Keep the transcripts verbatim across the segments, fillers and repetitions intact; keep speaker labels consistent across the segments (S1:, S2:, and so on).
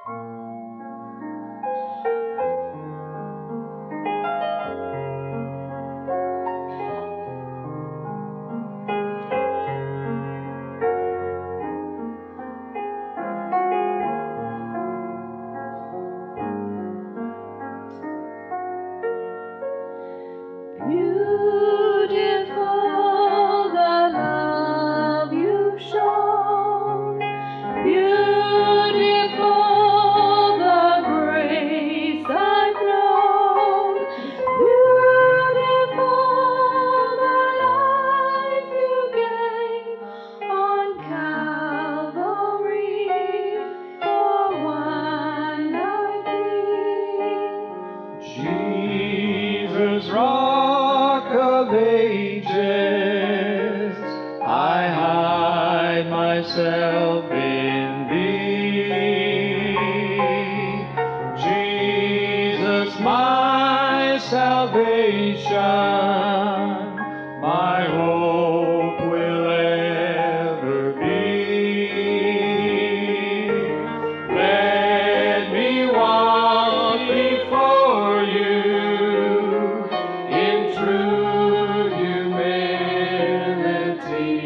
S1: Beautiful the love you've shown, beautiful the grace I've known, beautiful the life you gave on Calvary for one like me.
S2: Jesus, Rock of Ages, I hide myself in Thee. Jesus, my salvation, my hope will ever be. Let me walk before You in true humility.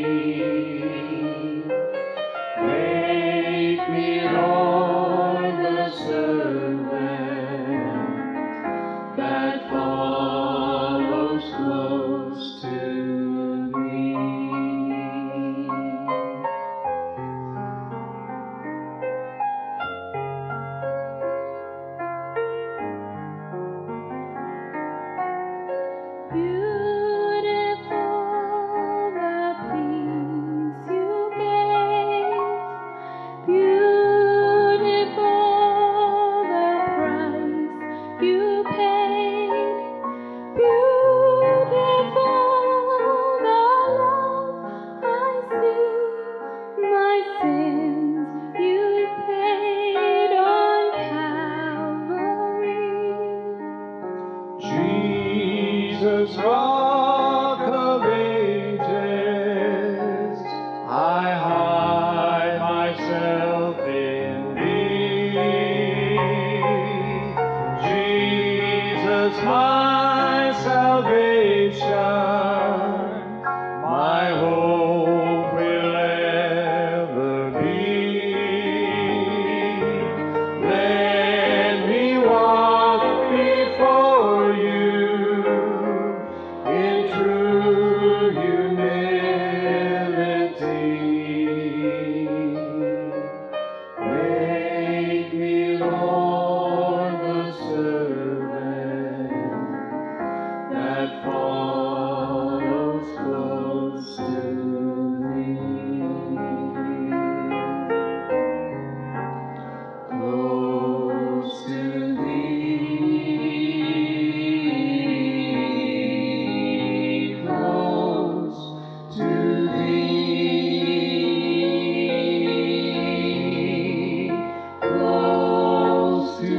S2: Make me, Lord, the servant that follows close to Thee.
S1: Beautiful the peace you gave, beautiful the price you paid, beautiful the love I see, my sins you paid on Calvary.
S2: Jesus, Rock of Ages, I hide myself in Thee. Jesus, my salvation, my hope will ever be. Let me walk before You in true humility. Make me, Lord, the servant that follows close to Thee. Close to Thee, close to Thee, close to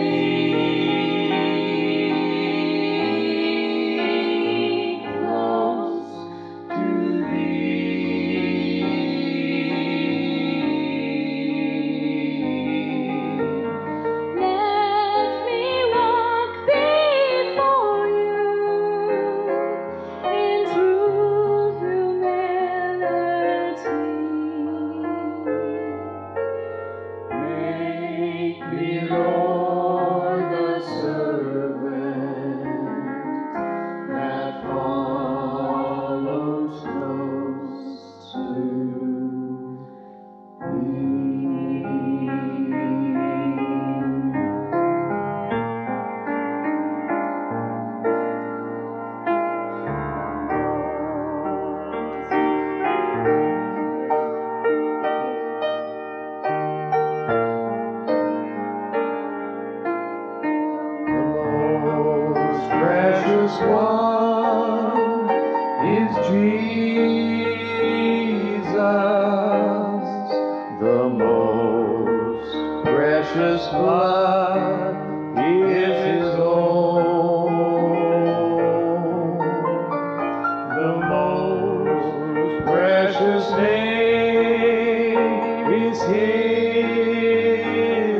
S2: Thee, close to Thee.
S1: Let me walk before You in true humility.
S2: Make me, Lord, the servant that follows close to most precious one is Jesus, the most precious blood is His own. The most precious name is His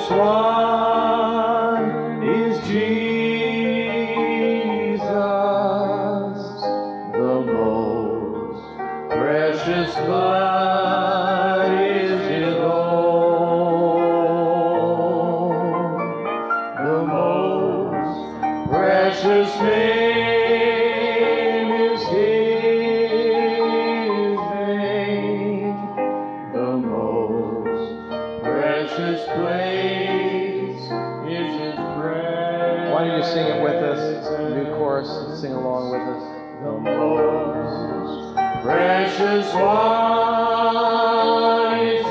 S2: precious one is Jesus, the most precious blood is his own, the most precious name is his name, the most precious place is his praise.
S3: Why don't you sing it with us? New chorus, sing along with us.
S2: The most precious one is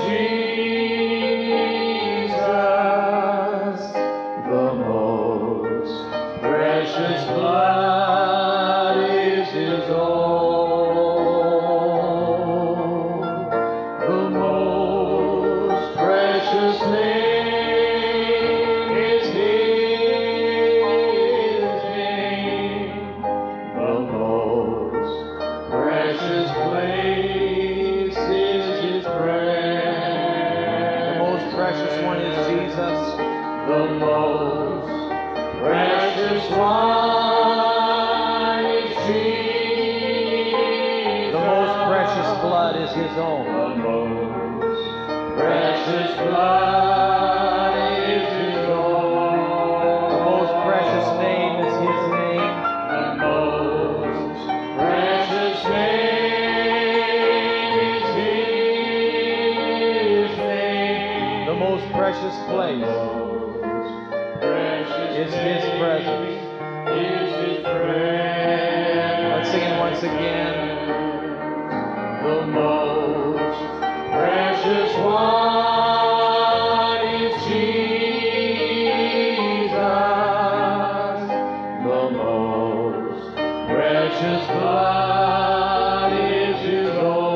S2: Jesus, the most precious blood is his own, the most precious name is his name, the most precious place is his prayer.
S3: The most precious one is Jesus.
S2: The most precious one is Jesus.
S3: The most precious blood is his own.
S2: The most precious blood is his own.
S3: The most precious name is his name.
S2: The most precious name is his name.
S3: The most precious place is his presence.
S2: Is his prayer.
S3: Let's sing it once again.
S2: The most precious one is Jesus, the most precious blood is his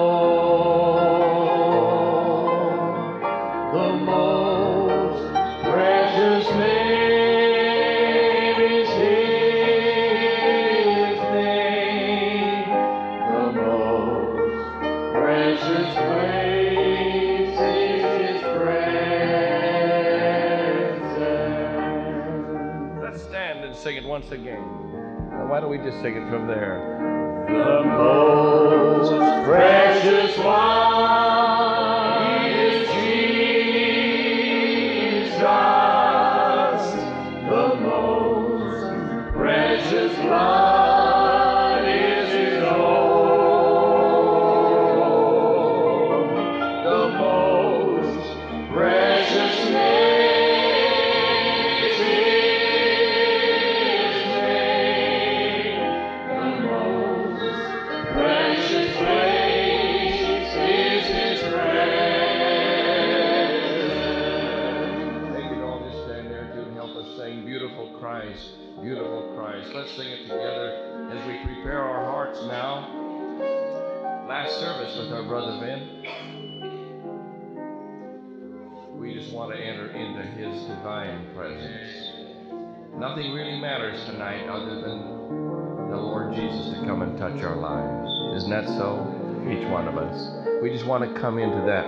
S2: own, the most precious name is his name, the most precious place is his presence.
S3: Let's stand and sing it once again. Now, why don't we just sing it from there?
S2: The most precious one is Jesus, the most precious blood is his own, the most precious name is his name, the most precious place is his presence.
S3: They could all just stand there too and help us sing Beautiful Christ, Beautiful Christ. Let's sing it together as we prepare our hearts now. Last service with our brother Ben. We just want to enter into his divine presence. Nothing really matters tonight other than the Lord Jesus to come and touch our lives. Isn't that so? Each one of us. We just want to come into that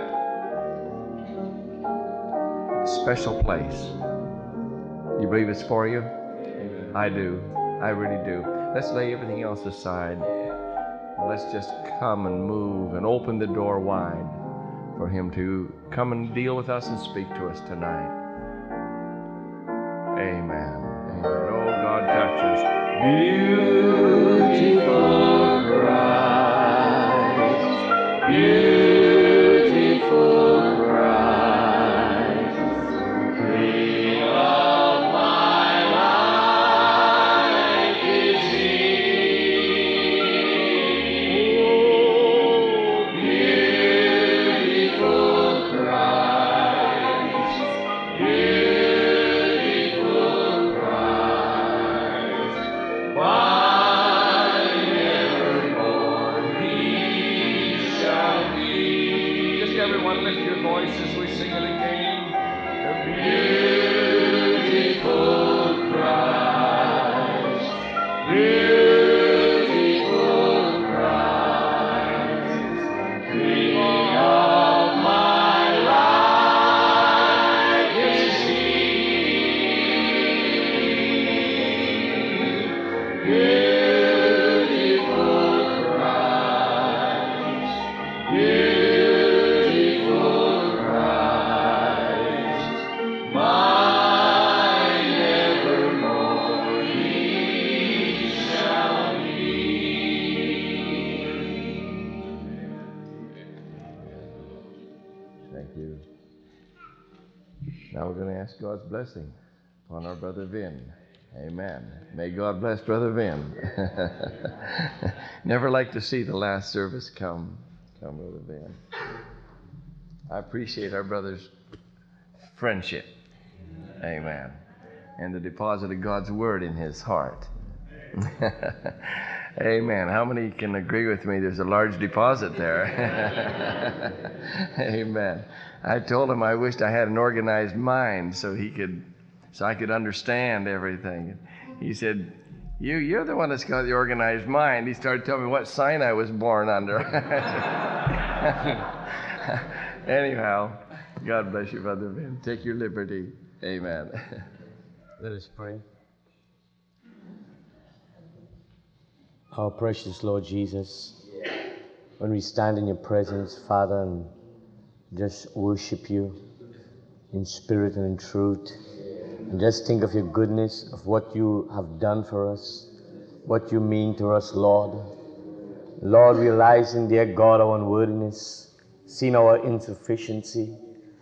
S3: special place. You believe it's for you?
S2: Amen.
S3: I do. I really do. Let's lay everything else aside. Let's just come and move and open the door wide for him to come and deal with us and speak to us tonight. Amen. Amen. Oh, God, touch us.
S2: Beautiful Christ, beautiful Christ, King of my life is he. Beautiful Christ, beautiful Christ, why
S3: Now we're going to ask God's blessing upon our brother Vin. Amen. May God bless Brother Vin. Never like to see the last service come. Come, Brother Vin. I appreciate our brother's friendship. Amen. And the deposit of God's word in his heart. Amen. How many can agree with me? There's a large deposit there. Amen. I told him I wished I had an organized mind so he could, so I could understand everything. He said, "You, you're the one that's got the organized mind." He started telling me what sign I was born under. Anyhow, God bless you, Brother Vin. Take your liberty. Amen.
S4: Let us pray. Our precious Lord Jesus, when we stand in your presence, Father, and just worship you in spirit and in truth, and just think of your goodness, of what you have done for us, what you mean to us, Lord. Lord, realizing, dear God, our unworthiness, seeing our insufficiency,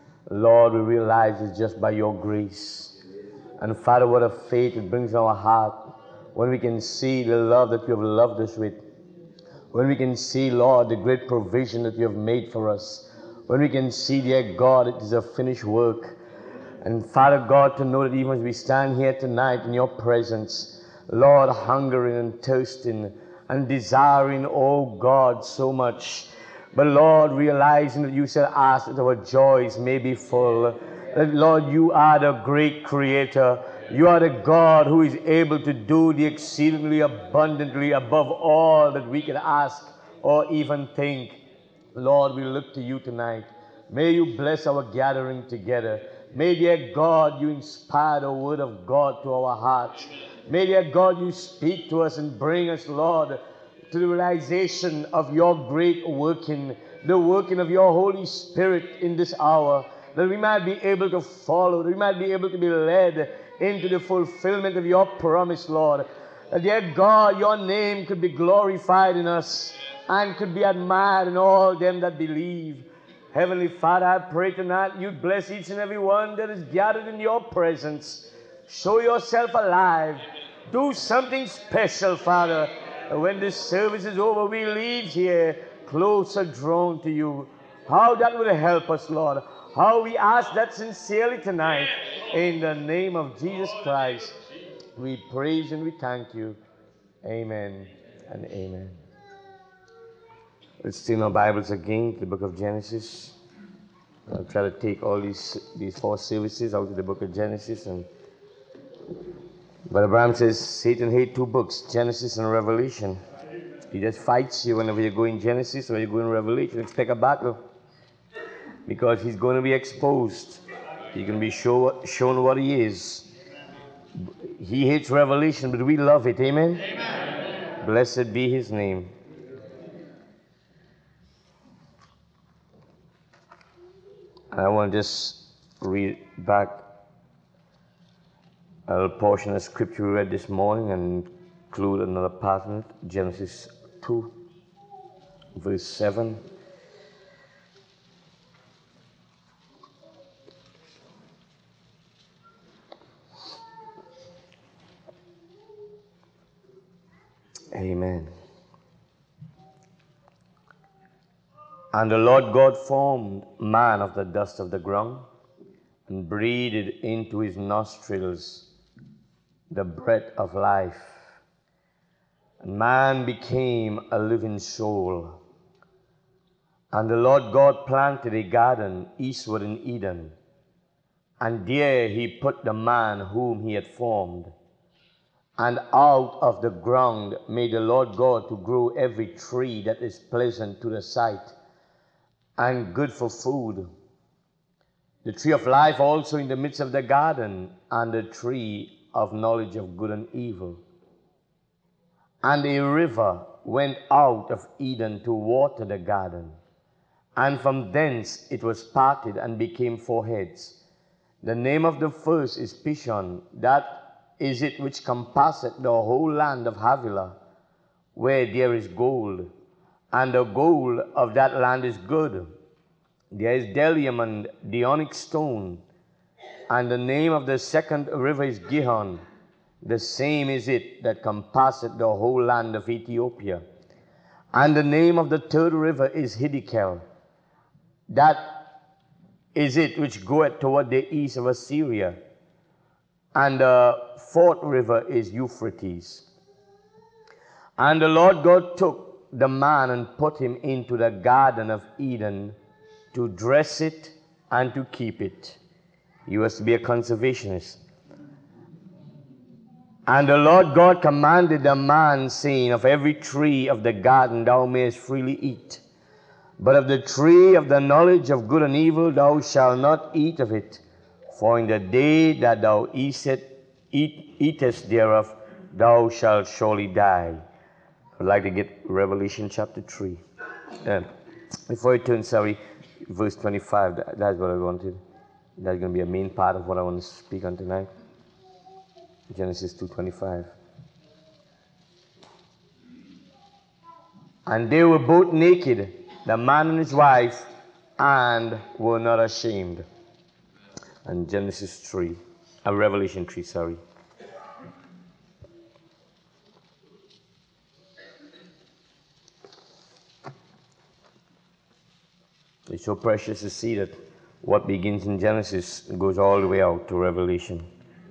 S4: Lord, we realize it's just by your grace. And Father, what a faith it brings in our heart when we can see the love that you have loved us with, when we can see, Lord, the great provision that you have made for us, when we can see, dear God, it is a finished work. And Father God, to know that even as we stand here tonight in your presence, Lord, hungering and thirsting and desiring, oh God, so much. But Lord, realizing that you said, ask that our joys may be full. That, Lord, you are the great creator. You are the God who is able to do the exceedingly abundantly above all that we can ask or even think. Lord, we look to you tonight. May you bless our gathering together. May, dear God, you inspire the word of God to our hearts. May, dear God, you speak to us and bring us, Lord, to the realization of your great working, the working of your Holy Spirit in this hour, that we might be able to follow, that we might be able to be led into the fulfillment of your promise, Lord. That, dear God, your name could be glorified in us and could be admired in all them that believe. Heavenly Father, I pray tonight you bless each and every one that is gathered in your presence. Show yourself alive. Do something special, Father. And when this service is over, we leave here closer drawn to you. How that will help us, Lord. How we ask that sincerely tonight. In the name of Jesus Christ, we praise and we thank you. Amen and amen. Let's turn our Bibles again to the book of Genesis. I'll try to take all these these four services out of the book of Genesis. And Brother Abraham says Satan hates two books, Genesis and Revelation. He just fights you whenever you go in Genesis or you go in Revelation. Expect a battle because he's going to be exposed. He can be show, shown what he is. He hates Revelation, but we love it. Amen? Amen. Blessed be his name. I want to just read back a portion of scripture we read this morning and include another part in it. Genesis two, verse seven. Amen. And the Lord God formed man of the dust of the ground and breathed into his nostrils the breath of life. And man became a living soul. And the Lord God planted a garden eastward in Eden, and there he put the man whom he had formed. And out of the ground made the Lord God to grow every tree that is pleasant to the sight and good for food. The tree of life also in the midst of the garden, and the tree of knowledge of good and evil. And a river went out of Eden to water the garden, and from thence it was parted and became four heads. The name of the first is Pishon, that is it which compasseth the whole land of Havilah, where there is gold, and the gold of that land is good. There is bdellium and the onyx stone, And the name of the second river is Gihon. The same is it that compasseth the whole land of Ethiopia. And the name of the third river is Hiddekel. That is it which goeth toward the east of Assyria. And the fourth river is Euphrates. And the Lord God took the man and put him into the garden of Eden to dress it and to keep it. He was to be a conservationist. And the Lord God commanded the man, saying, of every tree of the garden thou mayest freely eat, but of the tree of the knowledge of good and evil thou shalt not eat of it, for in the day that thou eatest, eat, eatest thereof thou shalt surely die. I'd like to get Revelation chapter three. Uh, before I turn, sorry, verse twenty-five, that, that's what I wanted. That's going to be a main part of what I want to speak on tonight. Genesis two twenty-five. And they were both naked, the man and his wife, and were not ashamed. And Genesis three, uh, Revelation three, sorry. It's so precious to see that what begins in Genesis goes all the way out to Revelation.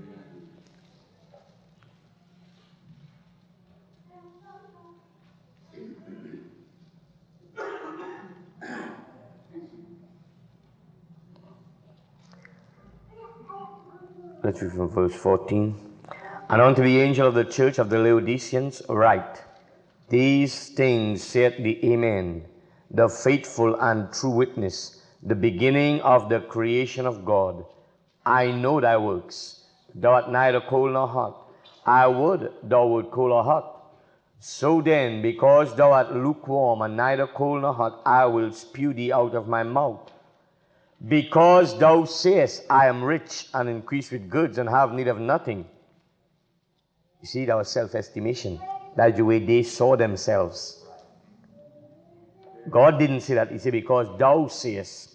S4: Let's read from verse fourteen. And unto the angel of the church of the Laodiceans write, these things saith the Amen, the faithful and true witness, the beginning of the creation of God. I know thy works. Thou art neither cold nor hot. I would thou wert cold or hot. So then, because thou art lukewarm and neither cold nor hot, I will spew thee out of my mouth. Because thou sayest, I am rich and increase with goods and have need of nothing. You see, that was self-estimation. That's the way they saw themselves. God didn't say that. He said, because thou sayest.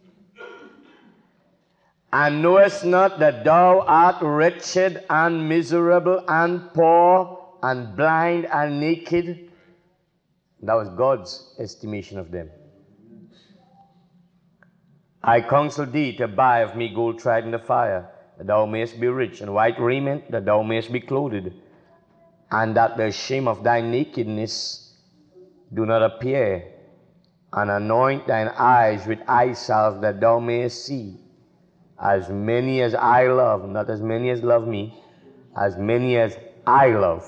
S4: And knowest not that thou art wretched and miserable and poor and blind and naked? That was God's estimation of them. I counsel thee to buy of me gold tried in the fire, that thou mayest be rich, and white raiment, that thou mayest be clothed, and that the shame of thy nakedness do not appear, and anoint thine eyes with eye salve, that thou mayest see. As many as I love, not as many as love me, as many as I love,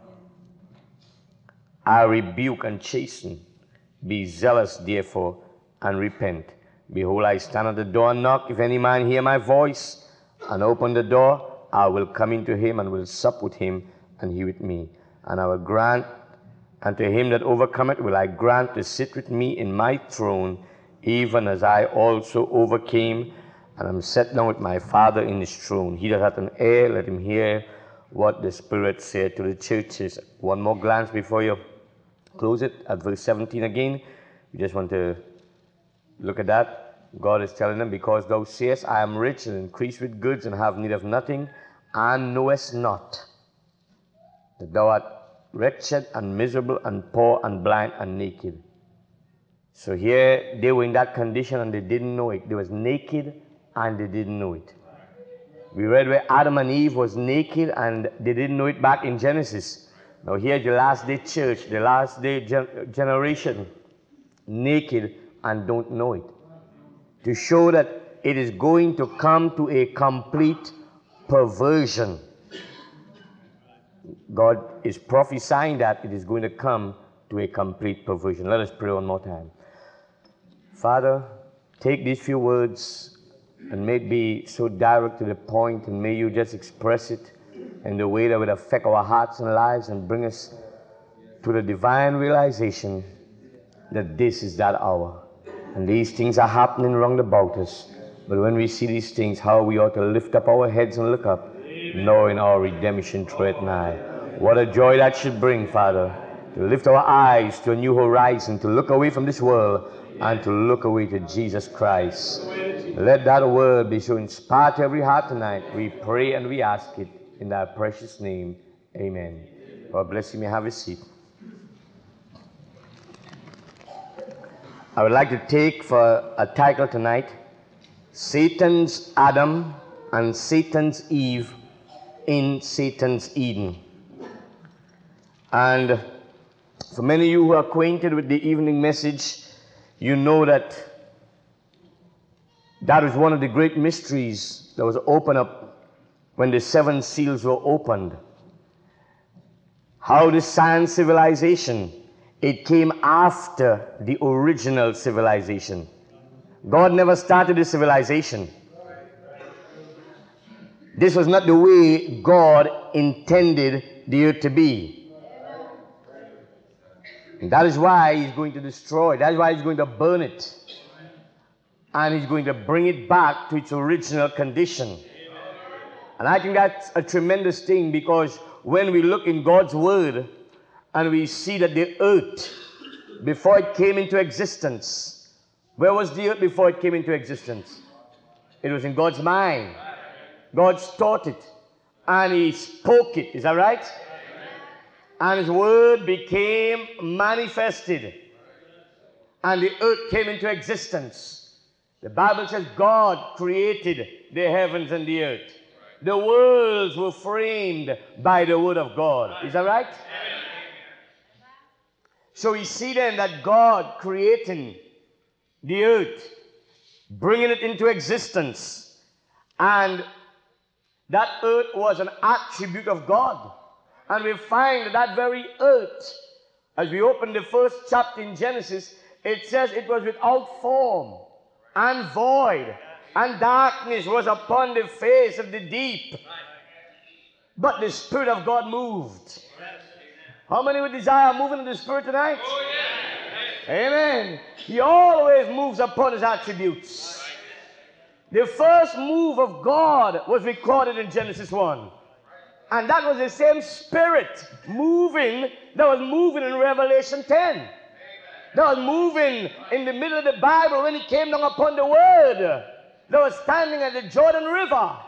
S4: I rebuke and chasten. Be zealous, therefore, and repent. Behold, I stand at the door and knock. If any man hear my voice and open the door, I will come into him and will sup with him, and he with me. And I will grant unto him that overcometh, will I grant to sit with me in my throne, even as I also overcame, and am set down with my Father in his throne. He that hath an ear, let him hear what the Spirit said to the churches. One more glance before you close it at verse seventeen again. We just want to look at that. God is telling them, because thou sayest, I am rich and increase with goods and have need of nothing, and knowest not that thou art wretched and miserable and poor and blind and naked. So here they were in that condition and they didn't know it. They was naked and they didn't know it. We read where Adam and Eve was naked and they didn't know it back in Genesis. Now here's the last day church, the last day gen- generation, naked and don't know it. To show that it is going to come to a complete perversion. God is prophesying that it is going to come to a complete perversion. Let us pray one more time. Father, take these few words and may it be so direct to the point, and may you just express it in the way that would affect our hearts and lives and bring us to the divine realization that this is that hour. And these things are happening round about us. But when we see these things, how we ought to lift up our heads and look up, knowing our redemption draweth nigh. What a joy that should bring, Father, to lift our eyes to a new horizon, to look away from this world, and to look away to Jesus Christ. Let that word be so inspired to every heart tonight. We pray and we ask it in thy precious name. Amen. God bless you. May have a seat. I would like to take for a title tonight, Satan's Adam and Satan's Eve in Satan's Eden. And for many of you who are acquainted with the evening message, you know that that was one of the great mysteries that was opened up when the seven seals were opened. How the science civilization, it came after the original civilization. God never started the civilization. This was not the way God intended the earth to be. And that is why he's going to destroy it. That is why he's going to burn it. And he's going to bring it back to its original condition. And I think that's a tremendous thing, because when we look in God's word and we see that the earth, before it came into existence, where was the earth before it came into existence? It was in God's mind. God taught it and he spoke it. Is that right? And his word became manifested and the earth came into existence. The Bible says God created the heavens and the earth. The worlds were framed by the word of God. Is that right? So we see then that God creating the earth, bringing it into existence, and that earth was an attribute of God. And we find that very earth, as we open the first chapter in Genesis, it says it was without form and void, and darkness was upon the face of the deep. But the Spirit of God moved. How many would desire moving in the Spirit tonight? Oh, yeah. Amen. He always moves upon his attributes. The first move of God was recorded in Genesis one. And that was the same Spirit moving that was moving in Revelation ten. That was moving in the middle of the Bible when he came down upon the Word that was standing at the Jordan River.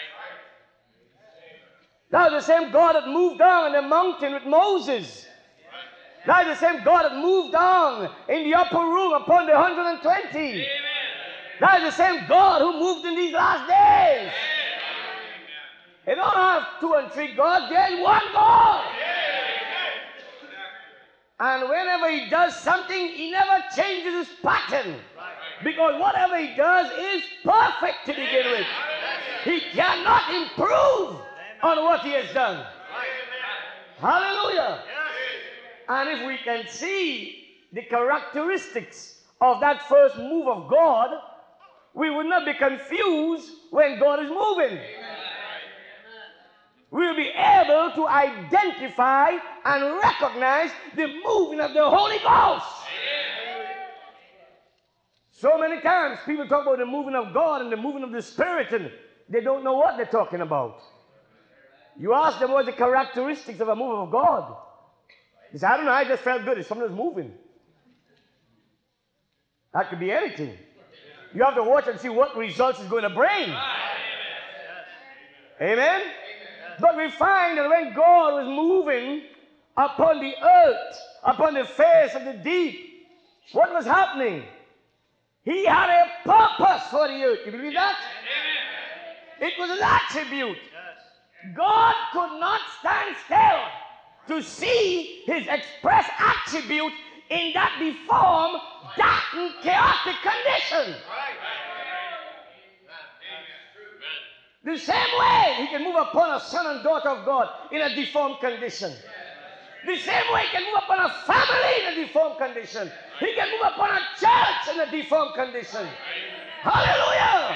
S4: That was the same God that moved down on the mountain with Moses. That is the same God that moved down in the upper room upon the one hundred twenty. Amen. That is the same God who moved in these last days. They don't have two and three gods, there's one God. And whenever he does something, he never changes his pattern. Because whatever he does is perfect to begin with. He cannot improve on what he has done. Hallelujah. And if we can see the characteristics of that first move of God, we will not be confused when God is moving. We'll be able to identify and recognize the moving of the Holy Ghost. So many times people talk about the moving of God and the moving of the Spirit, and they don't know what they're talking about. You ask them what the characteristics of a move of God. They say, I don't know, I just felt good. It's something that's moving. That could be anything. You have to watch and see what results it's going to bring. Amen? But we find that when God was moving upon the earth, upon the face of the deep, what was happening? He had a purpose for the earth. You believe that? It was an attribute. God could not stand still to see his express attribute in that deformed, darkened, chaotic condition. The same way he can move upon a son and daughter of God in a deformed condition. The same way he can move upon a family in a deformed condition. He can move upon a church in a deformed condition. Hallelujah!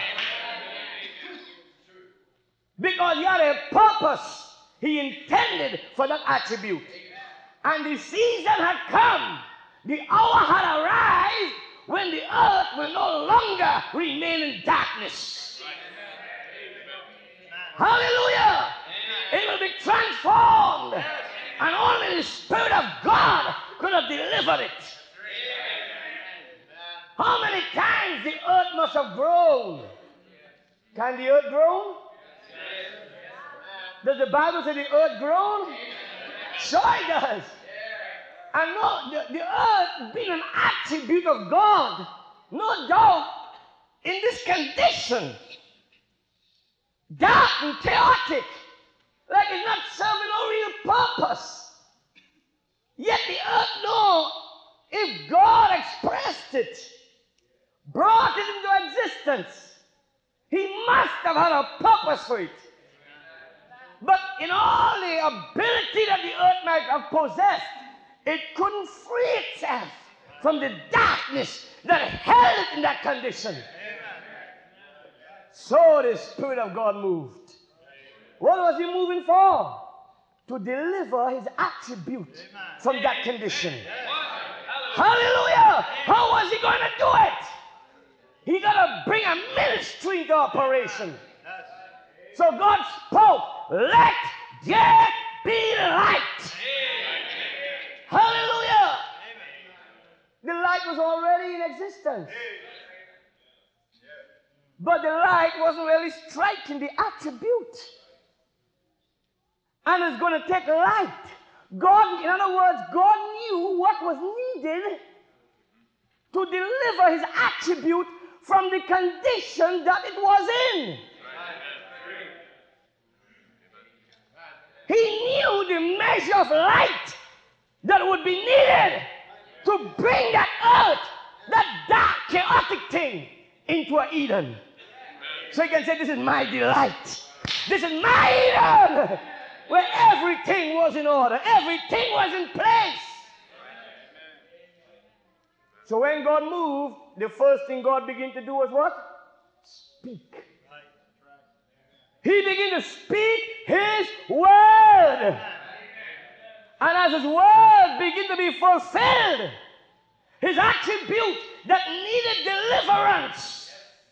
S4: Because he had a purpose he intended for that attribute. And the season had come. The hour had arrived when the earth will no longer remain in darkness. Hallelujah! It will be transformed. And only the Spirit of God could have delivered it. times the earth must have grown. Can the earth grow? Does the Bible say the earth grown? Sure it does. And no, the, the earth being an attribute of God, no doubt, in this condition, dark and chaotic, like it's not serving no real purpose. Yet the earth know if God expressed it, brought it into existence, he must have had a purpose for it. But in all the ability that the earth might have possessed, it couldn't free itself from the darkness that held it in that condition. So the Spirit of God moved. What was he moving for? To deliver his attribute from that condition. Hallelujah! How was he going to do it? He got to bring a ministry into operation. So God spoke, let there be light. Hallelujah! The light was already in existence. But the light wasn't really striking the attribute. And it's going to take light. God, in other words, God knew what was needed to deliver his attribute from the condition that it was in. He knew the measure of light that would be needed to bring that earth, that dark, chaotic thing, into an Eden. So you can say, this is my delight. This is my Eden, where everything was in order, everything was in place. So when God moved, the first thing God began to do was what? Speak. He began to speak his word. And as his word began to be fulfilled, his attribute that needed deliverance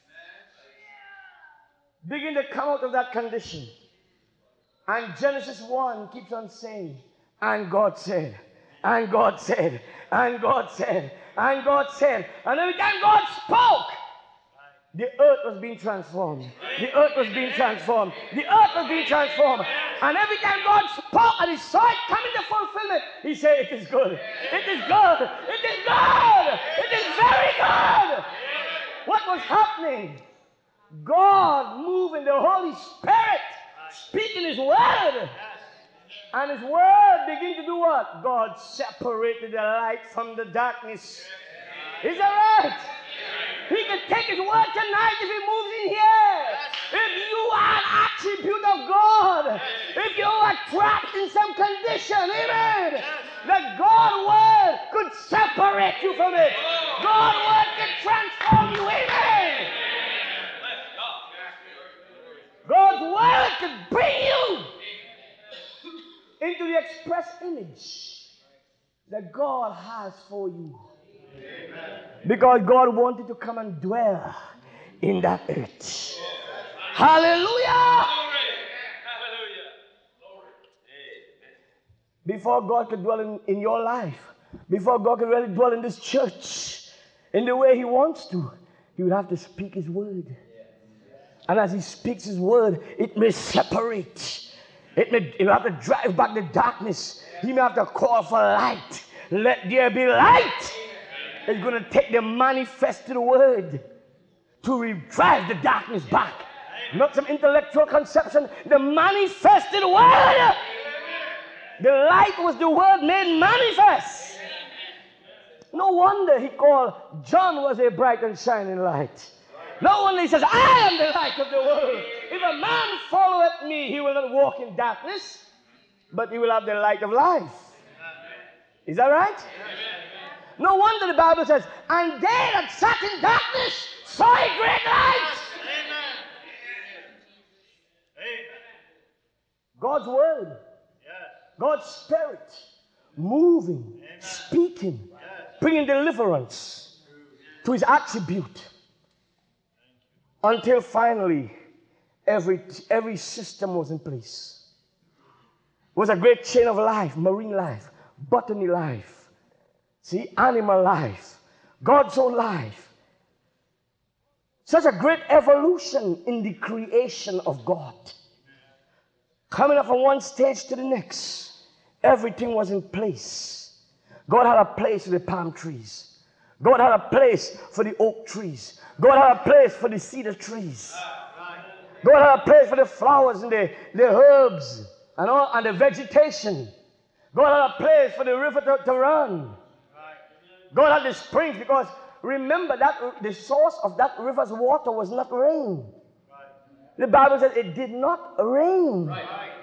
S4: began to come out of that condition. And Genesis one keeps on saying, and God said, and God said, and God said, and God said. And every time God spoke, the earth was being transformed. The earth was being transformed. The earth was being transformed. And every time God spoke and he saw it coming to fulfillment, he said, it is good. It is good. It is good. It is very good. What was happening? God moving the Holy Spirit, speaking his word. And his word began to do what? God separated the light from the darkness. Is that right? He can take his word tonight if he moves in here. If you are an attribute of God, if you are trapped in some condition, amen, that God's word could separate you from it. God's word can transform you, amen. God's word can bring you into the express image that God has for you. Because God wanted to come and dwell in that earth. Hallelujah! Before God could dwell in, in your life, before God could really dwell in this church in the way he wants to, he would have to speak his word. And as he speaks his word, it may separate. It may, it will have to drive back the darkness. He may have to call for light. Let there be light. It's going to take the manifested word to drive the darkness back. Not some intellectual conception. The manifested word. The light was the word made manifest. No wonder he called John was a bright and shining light. No wonder he says, I am the light of the world. If a man followeth me, he will not walk in darkness, but he will have the light of life. Is that right? No wonder the Bible says, and they that sat in darkness saw a great light. Amen. God's word, God's spirit, moving, speaking, bringing deliverance to his attribute. Until finally, every, every system was in place. It was a great chain of life, marine life, botany life, see, animal life, God's own life. Such a great evolution in the creation of God. Coming up from one stage to the next, everything was in place. God had a place for the palm trees. God had a place for the oak trees. God had a place for the cedar trees. God had a place for the flowers and the, the herbs and, all, and the vegetation. God had a place for the river to, to run. God had the springs, because remember that the source of that river's water was not rain. The Bible says it did not rain.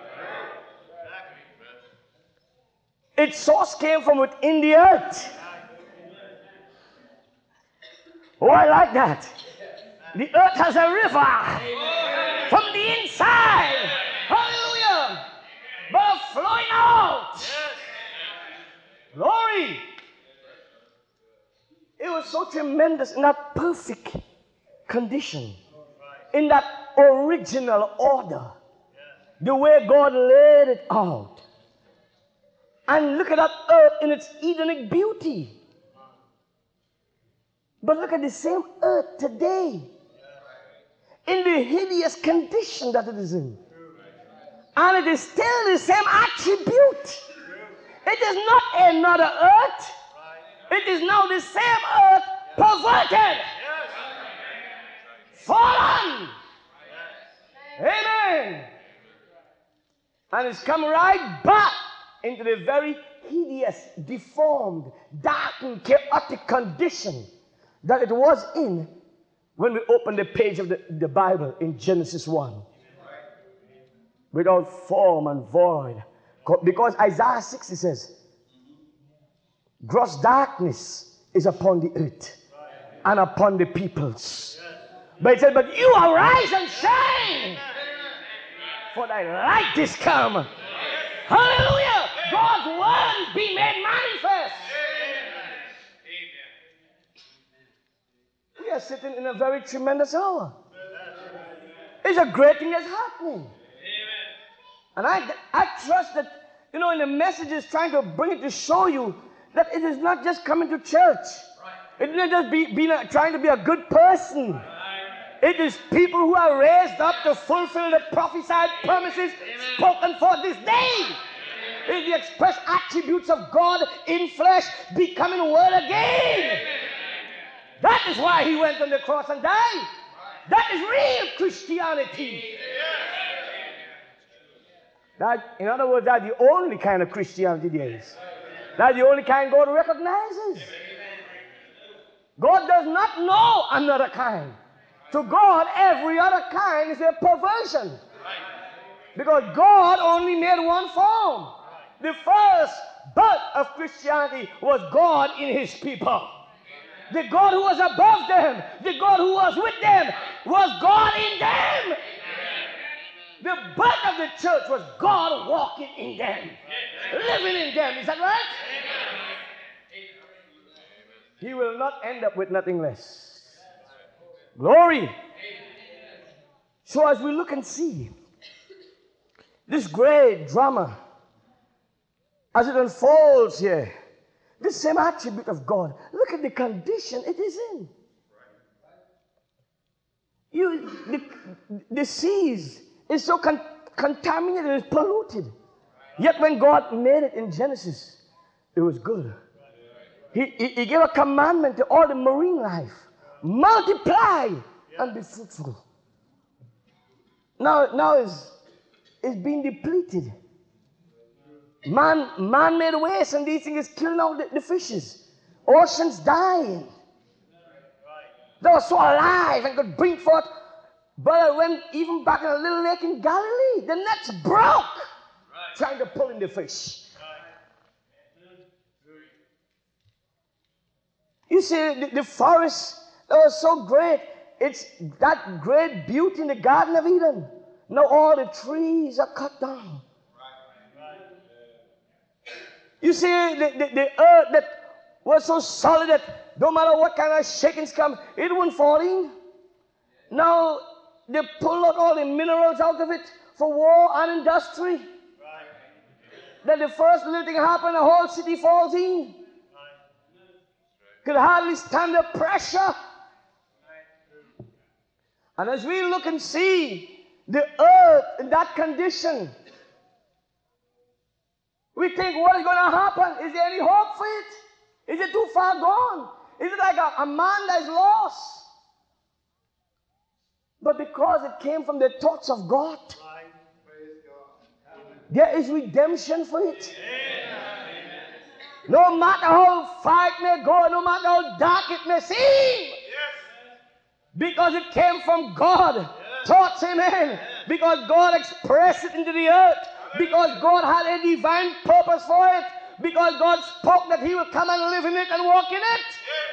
S4: Its source came from within the earth. Oh, I like that. The earth has a river from the inside. Hallelujah. But flowing out. Glory. It was so tremendous in that perfect condition, in that original order, the way God laid it out. And look at that earth in its Edenic beauty. But look at the same earth today, in the hideous condition that it is in. And it is still the same attribute. It is not another earth. It is now the same earth, perverted, fallen. Amen. And it's come right back into the very hideous, deformed, darkened, chaotic condition that it was in when we opened the page of the, the Bible in Genesis one. Without form and void. Because Isaiah sixty says, gross darkness is upon the earth and upon the peoples. But it said, but you arise and shine, for thy light is come. Hallelujah! God's word is being made manifest. We are sitting in a very tremendous hour. It's a great thing that's happening. And I, I trust that, you know, in the messages trying to bring it to show you that it is not just coming to church. It is not just be, being a, trying to be a good person. It is people who are raised up to fulfill the prophesied promises spoken for this day. It is the express attributes of God in flesh becoming word again. That is why he went on the cross and died. That is real Christianity. That, in other words, that's the only kind of Christianity there is. That's the only kind God recognizes. God does not know another kind. To God, every other kind is a perversion. Because God only made one form. The first birth of Christianity was God in his people. The God who was above them, the God who was with them, was God in them. The birth of the church was God walking in them, living in them. Is that right? He will not end up with nothing less. Glory. So as we look and see this great drama, as it unfolds here, this same attribute of God, look at the condition it is in. You, the, the seas is so con- contaminated, it's polluted. Yet when God made it in Genesis, it was good. He, he, he gave a commandment to all the marine life. Multiply and be fruitful. Now, now it's, it's being depleted. Man, man-made waste, and these things is killing out the, the fishes. Oceans dying. They were so alive and could bring forth. But I went even back in a little lake in Galilee. The nets broke right. Trying to pull in the fish. Right. You see, the, the forest that was so great. It's that great beauty in the Garden of Eden. Now all the trees are cut down. You see, the, the, the earth that was so solid that no matter what kind of shakings come, it wouldn't fall in. Now they pull out all the minerals out of it for war and industry. Right. Then the first little thing happens, the whole city falls in. Right. Could hardly stand the pressure. Right. And as we look and see the earth in that condition, we think, what is going to happen? Is there any hope for it? Is it too far gone? Is it like a, a man that is lost? But because it came from the thoughts of God, there is redemption for it. No matter how far it may go, no matter how dark it may seem, because it came from God. Thoughts, amen. Because God expressed it into the earth. Because God had a divine purpose for it. Because God spoke that He will come and live in it and walk in it.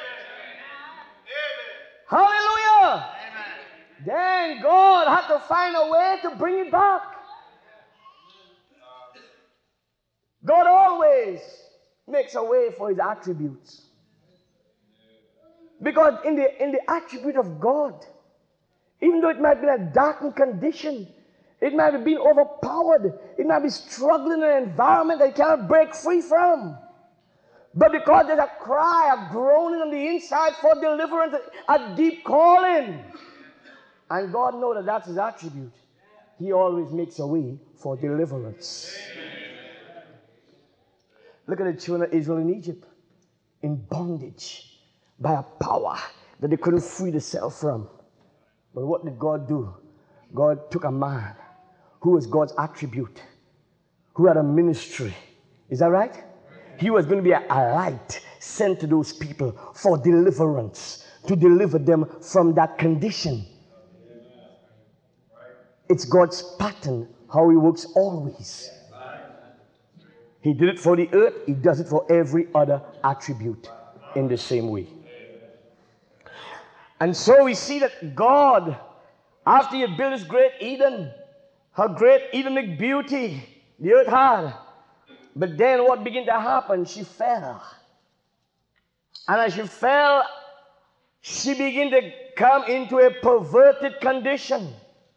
S4: Hallelujah. Then God had to find a way to bring it back. God always makes a way for His attributes. Because in the, in the attribute of God, even though it might be a darkened condition, it might be being overpowered, it might be struggling in an environment that you cannot break free from. But because there's a cry, a groaning on the inside for deliverance, a deep calling, and God knows that that's His attribute, He always makes a way for deliverance. Look at the children of Israel in Egypt, in bondage, by a power that they couldn't free themselves from. But what did God do? God took a man who was God's attribute, who had a ministry. Is that right? He was going to be a, a light sent to those people for deliverance, to deliver them from that condition. It's God's pattern, how He works always. He did it for the earth, He does it for every other attribute in the same way. And so we see that God, after He had built His great Eden, her great Edenic beauty, the earth had. But then what began to happen? She fell. And as she fell, she began to come into a perverted condition.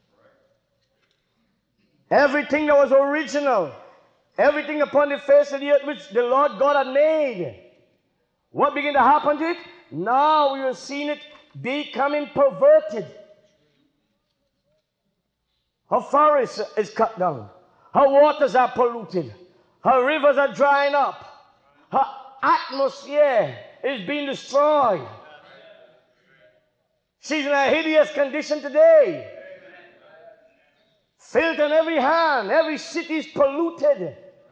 S4: Everything that was original, everything upon the face of the earth which the Lord God had made, what began to happen to it? Now we are seeing it becoming perverted. Her forest is cut down. Her waters are polluted. Her rivers are drying up. Her atmosphere is being destroyed. She's in a hideous condition today. Filth on every hand. Every city is polluted.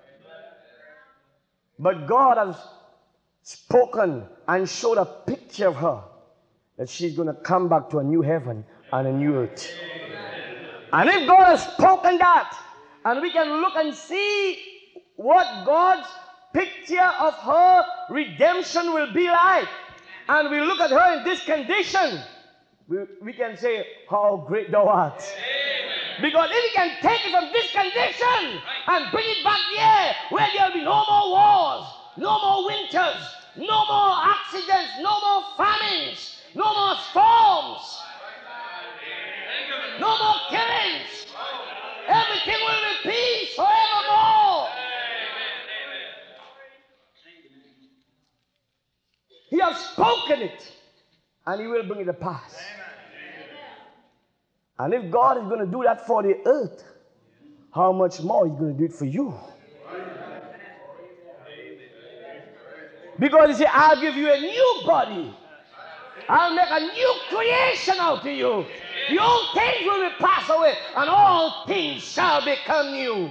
S4: But God has spoken and showed a picture of her, that she's going to come back to a new heaven and a new earth. And if God has spoken that, and we can look and see what God's picture of her redemption will be like, and we look at her in this condition, we, we can say, how great thou art. Because if He can take it from this condition and bring it back here, where there will be no more wars, no more winters, no more accidents, no more famines, no more storms, no more killings. Everything will be peace forevermore. He has spoken it, and He will bring it to pass. And if God is going to do that for the earth, how much more He's going to do it for you? Because He said, I'll give you a new body. I'll make a new creation out of you. The old things will be passed away, and all things shall become new.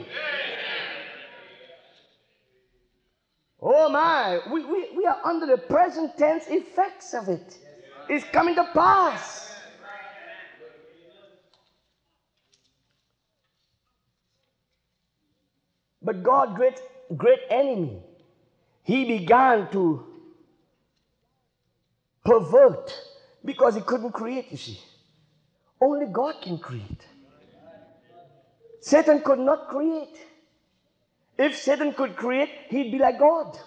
S4: Oh my, we, we, we are under the present tense effects of it. It's coming to pass. But God's great, great enemy, he began to pervert because he couldn't create, you see. Only God can create. Satan could not create. If Satan could create, he'd be like God.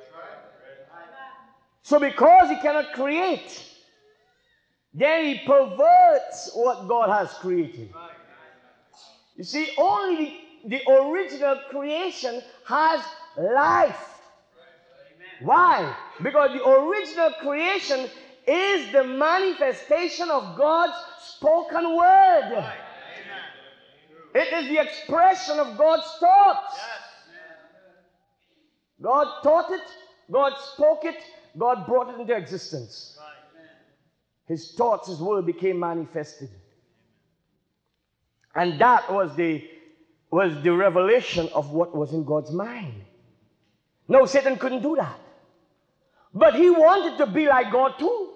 S4: So because he cannot create, then he perverts what God has created. You see, only the, the original creation has life. Why? Because the original creation is the manifestation of God's spoken word. It is the expression of God's thoughts. God taught it, God spoke it, God brought it into existence. His thoughts, His word became manifested. And that was the, was the revelation of what was in God's mind. No, Satan couldn't do that. But he wanted to be like God too.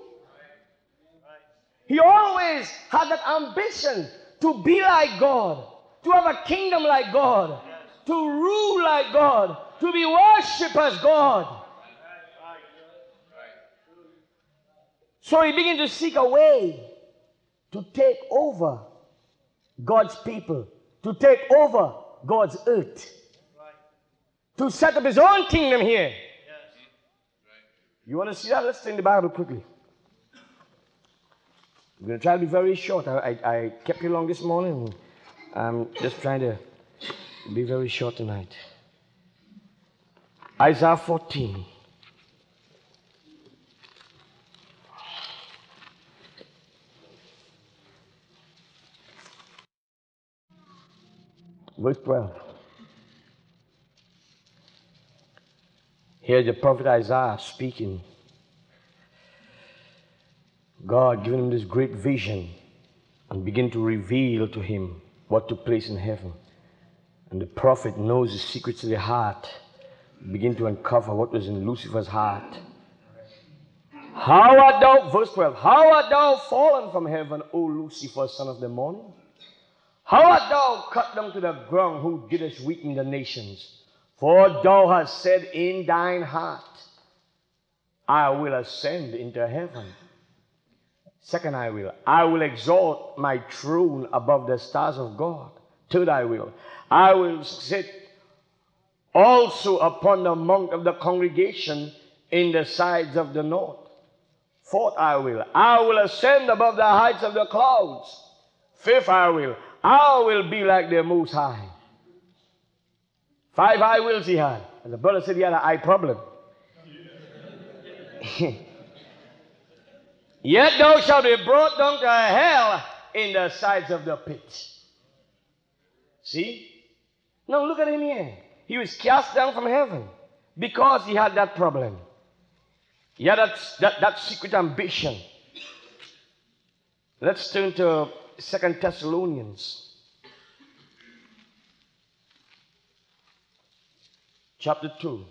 S4: He always had that ambition to be like God, to have a kingdom like God, to rule like God, to be worshipped as God. So he began to seek a way to take over God's people, to take over God's earth, to set up his own kingdom here. You want to see that? Let's turn the Bible quickly. I'm going to try to be very short. I, I, I kept you long this morning. I'm just trying to be very short tonight. Isaiah fourteen. Verse twelve. Here's the prophet Isaiah speaking. God giving him this great vision and begin to reveal to him what took place in heaven. And the prophet knows the secrets of the heart, begin to uncover what was in Lucifer's heart. How art thou, verse twelve, how art thou fallen from heaven, O Lucifer, son of the morning? How art thou cut down to the ground, who didst weaken the nations? For thou hast said in thine heart, I will ascend into heaven. Second, I will. I will exalt my throne above the stars of God. Third, I will. I will sit also upon the mount of the congregation in the sides of the north. Fourth, I will. I will ascend above the heights of the clouds. Fifth, I will. I will be like the Most High. Five I wills he had. And the brother said he had an eye problem. Yet thou shalt be brought down to hell in the sides of the pit. See? Now look at him here. He was cast down from heaven because he had that problem. He had that, that, that secret ambition. Let's turn to Second Thessalonians. Chapter two.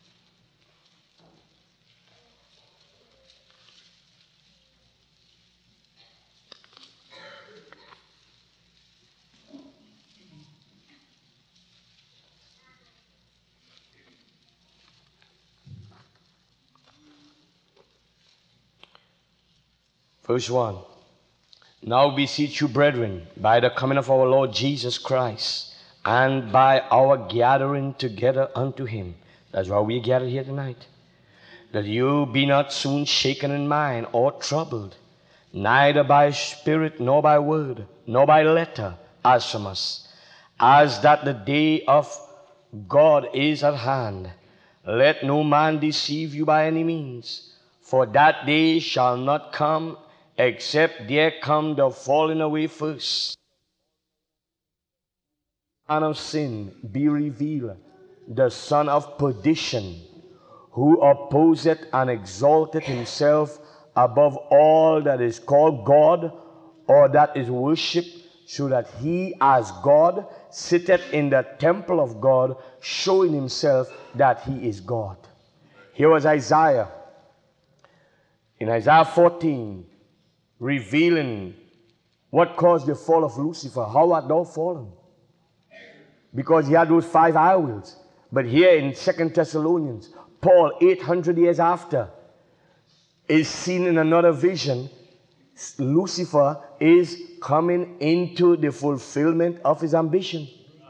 S4: Verse one. Now beseech you, brethren, by the coming of our Lord Jesus Christ, and by our gathering together unto him, that's why we gathered here tonight, that you be not soon shaken in mind or troubled, neither by spirit, nor by word, nor by letter, as from us, as that the day of God is at hand. Let no man deceive you by any means, for that day shall not come except there come the falling away first. And of sin be revealed, the son of perdition, who opposeth and exalteth himself above all that is called God or that is worshipped, so that he as God sitteth in the temple of God, showing himself that he is God. Here was Isaiah in Isaiah fourteen, revealing what caused the fall of Lucifer. How art thou fallen? Because he had those five I wills. But here in Second Thessalonians, Paul, eight hundred years after, is seen in another vision. Lucifer is coming into the fulfillment of his ambition.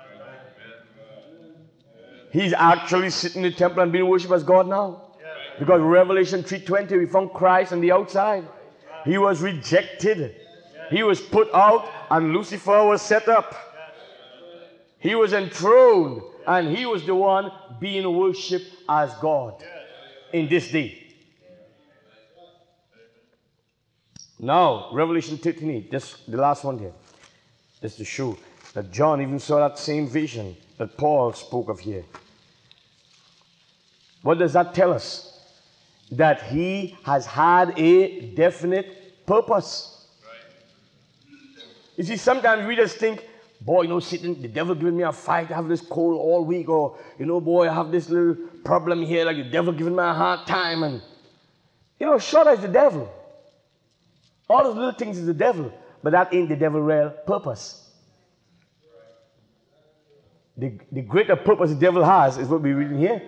S4: He's actually sitting in the temple and being worshipped as God now. Because Revelation three twenty, we found Christ on the outside. He was rejected. He was put out, and Lucifer was set up. He was enthroned, and he was the one being worshipped as God in this day. Now, Revelation thirteen eight, just the last one here. Just to show that John even saw that same vision that Paul spoke of here. What does that tell us? That he has had a definite purpose. You see, sometimes we just think, boy, you know, Satan, the devil giving me a fight, I have this cold all week, or, you know, boy, I have this little problem here, like the devil giving me a hard time, and, you know, sure, that's the devil. All those little things is the devil, but that ain't the devil's real purpose. The, the greater purpose the devil has is what we're reading here.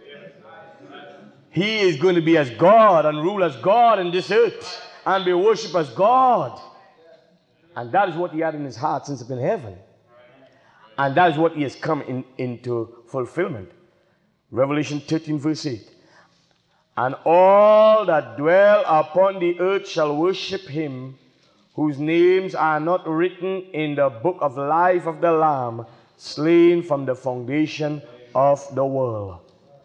S4: He is going to be as God and rule as God in this earth and be worshipped as God. And that is what he had in his heart since up in heaven. And that is what he has come in, into fulfillment. Revelation thirteen verse eight. And all that dwell upon the earth shall worship him, whose names are not written in the book of life of the Lamb, slain from the foundation of the world.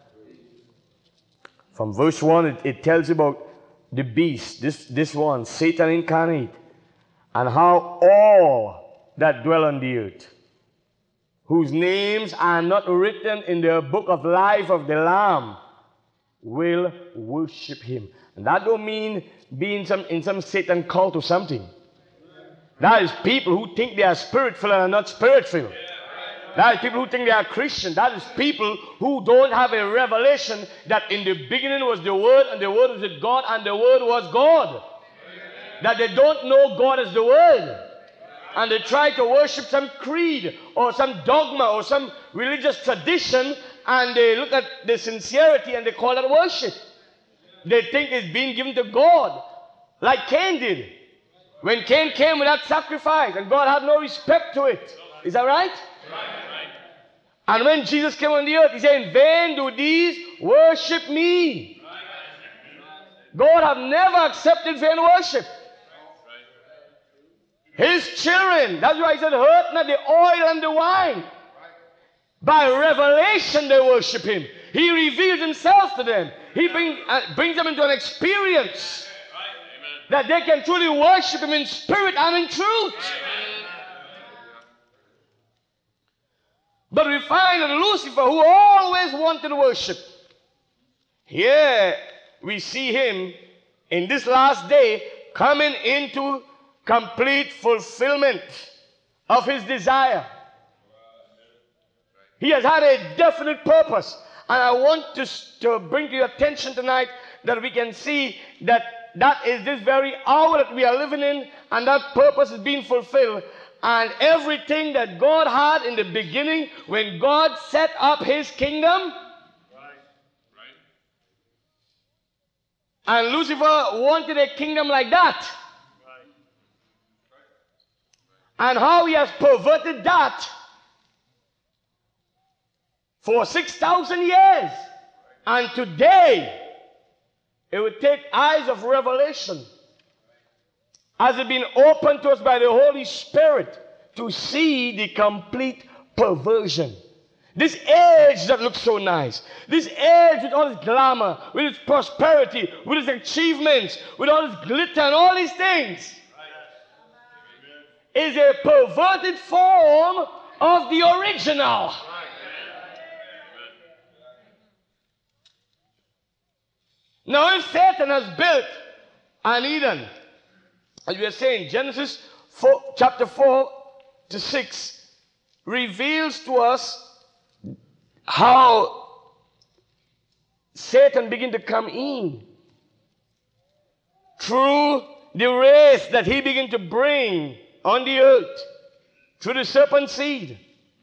S4: From verse one, it, it tells about the beast, this, this one, Satan incarnate, and how all that dwell on the earth, whose names are not written in the book of life of the Lamb, will worship him. And that don't mean being some, in some Satan cult or something. That is people who think they are spirit-filled and are not spirit-filled. That is people who think they are Christian. That is people who don't have a revelation that in the beginning was the Word, and the Word was with God, and the Word was God. That they don't know God as the Word. And they try to worship some creed or some dogma or some religious tradition, and they look at the sincerity and they call it worship. They think it's being given to God, like Cain did. When Cain came with that sacrifice, and God had no respect to it. Is that right? And when Jesus came on the earth, he said, in vain do these worship me. God have never accepted vain worship. His children, that's why he said, hurt not the oil and the wine. By revelation they worship him. He reveals himself to them. He bring, uh, brings them into an experience that they can truly worship him in spirit and in truth. But we find that Lucifer, who always wanted worship, here we see him in this last day coming into complete fulfillment of his desire. He has had a definite purpose. And I want to, to bring to your attention tonight that we can see that that is this very hour that we are living in, and that purpose is being fulfilled. And everything that God had in the beginning, when God set up his kingdom, right, right. And Lucifer wanted a kingdom like that. Right. And how he has perverted that for six thousand years. And today, it would take eyes of revelation, has it been opened to us by the Holy Spirit, to see the complete perversion. This age that looks so nice, this age with all its glamour, with its prosperity, with its achievements, with all its glitter and all these things, is a perverted form of the original. Now, if Satan has built an Eden, as we are saying, Genesis four, chapter four to six reveals to us how Satan began to come in through the race that he began to bring on the earth, through the serpent seed.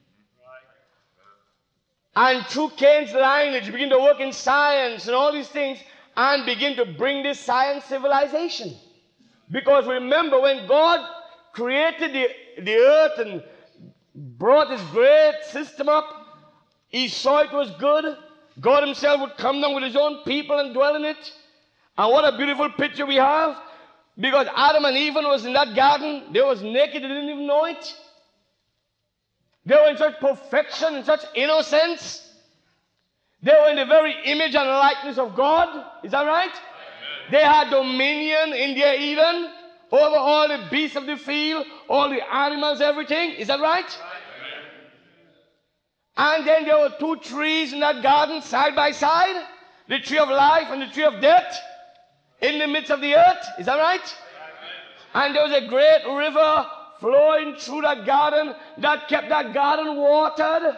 S4: And through Cain's lineage, begin to work in science and all these things, and begin to bring this science civilization. Because remember, when God created the, the earth and brought his great system up, he saw it was good. God himself would come down with his own people and dwell in it. And what a beautiful picture we have. Because Adam and Eve was in that garden. They was naked, they didn't even know it. They were in such perfection, in such innocence. They were in the very image and likeness of God. Is that right? Amen. They had dominion in their Eden over all the beasts of the field, all the animals, everything. Is that right? And then there were two trees in that garden side by side, the tree of life and the tree of death, in the midst of the earth. Is that right? And there was a great river flowing through that garden that kept that garden watered.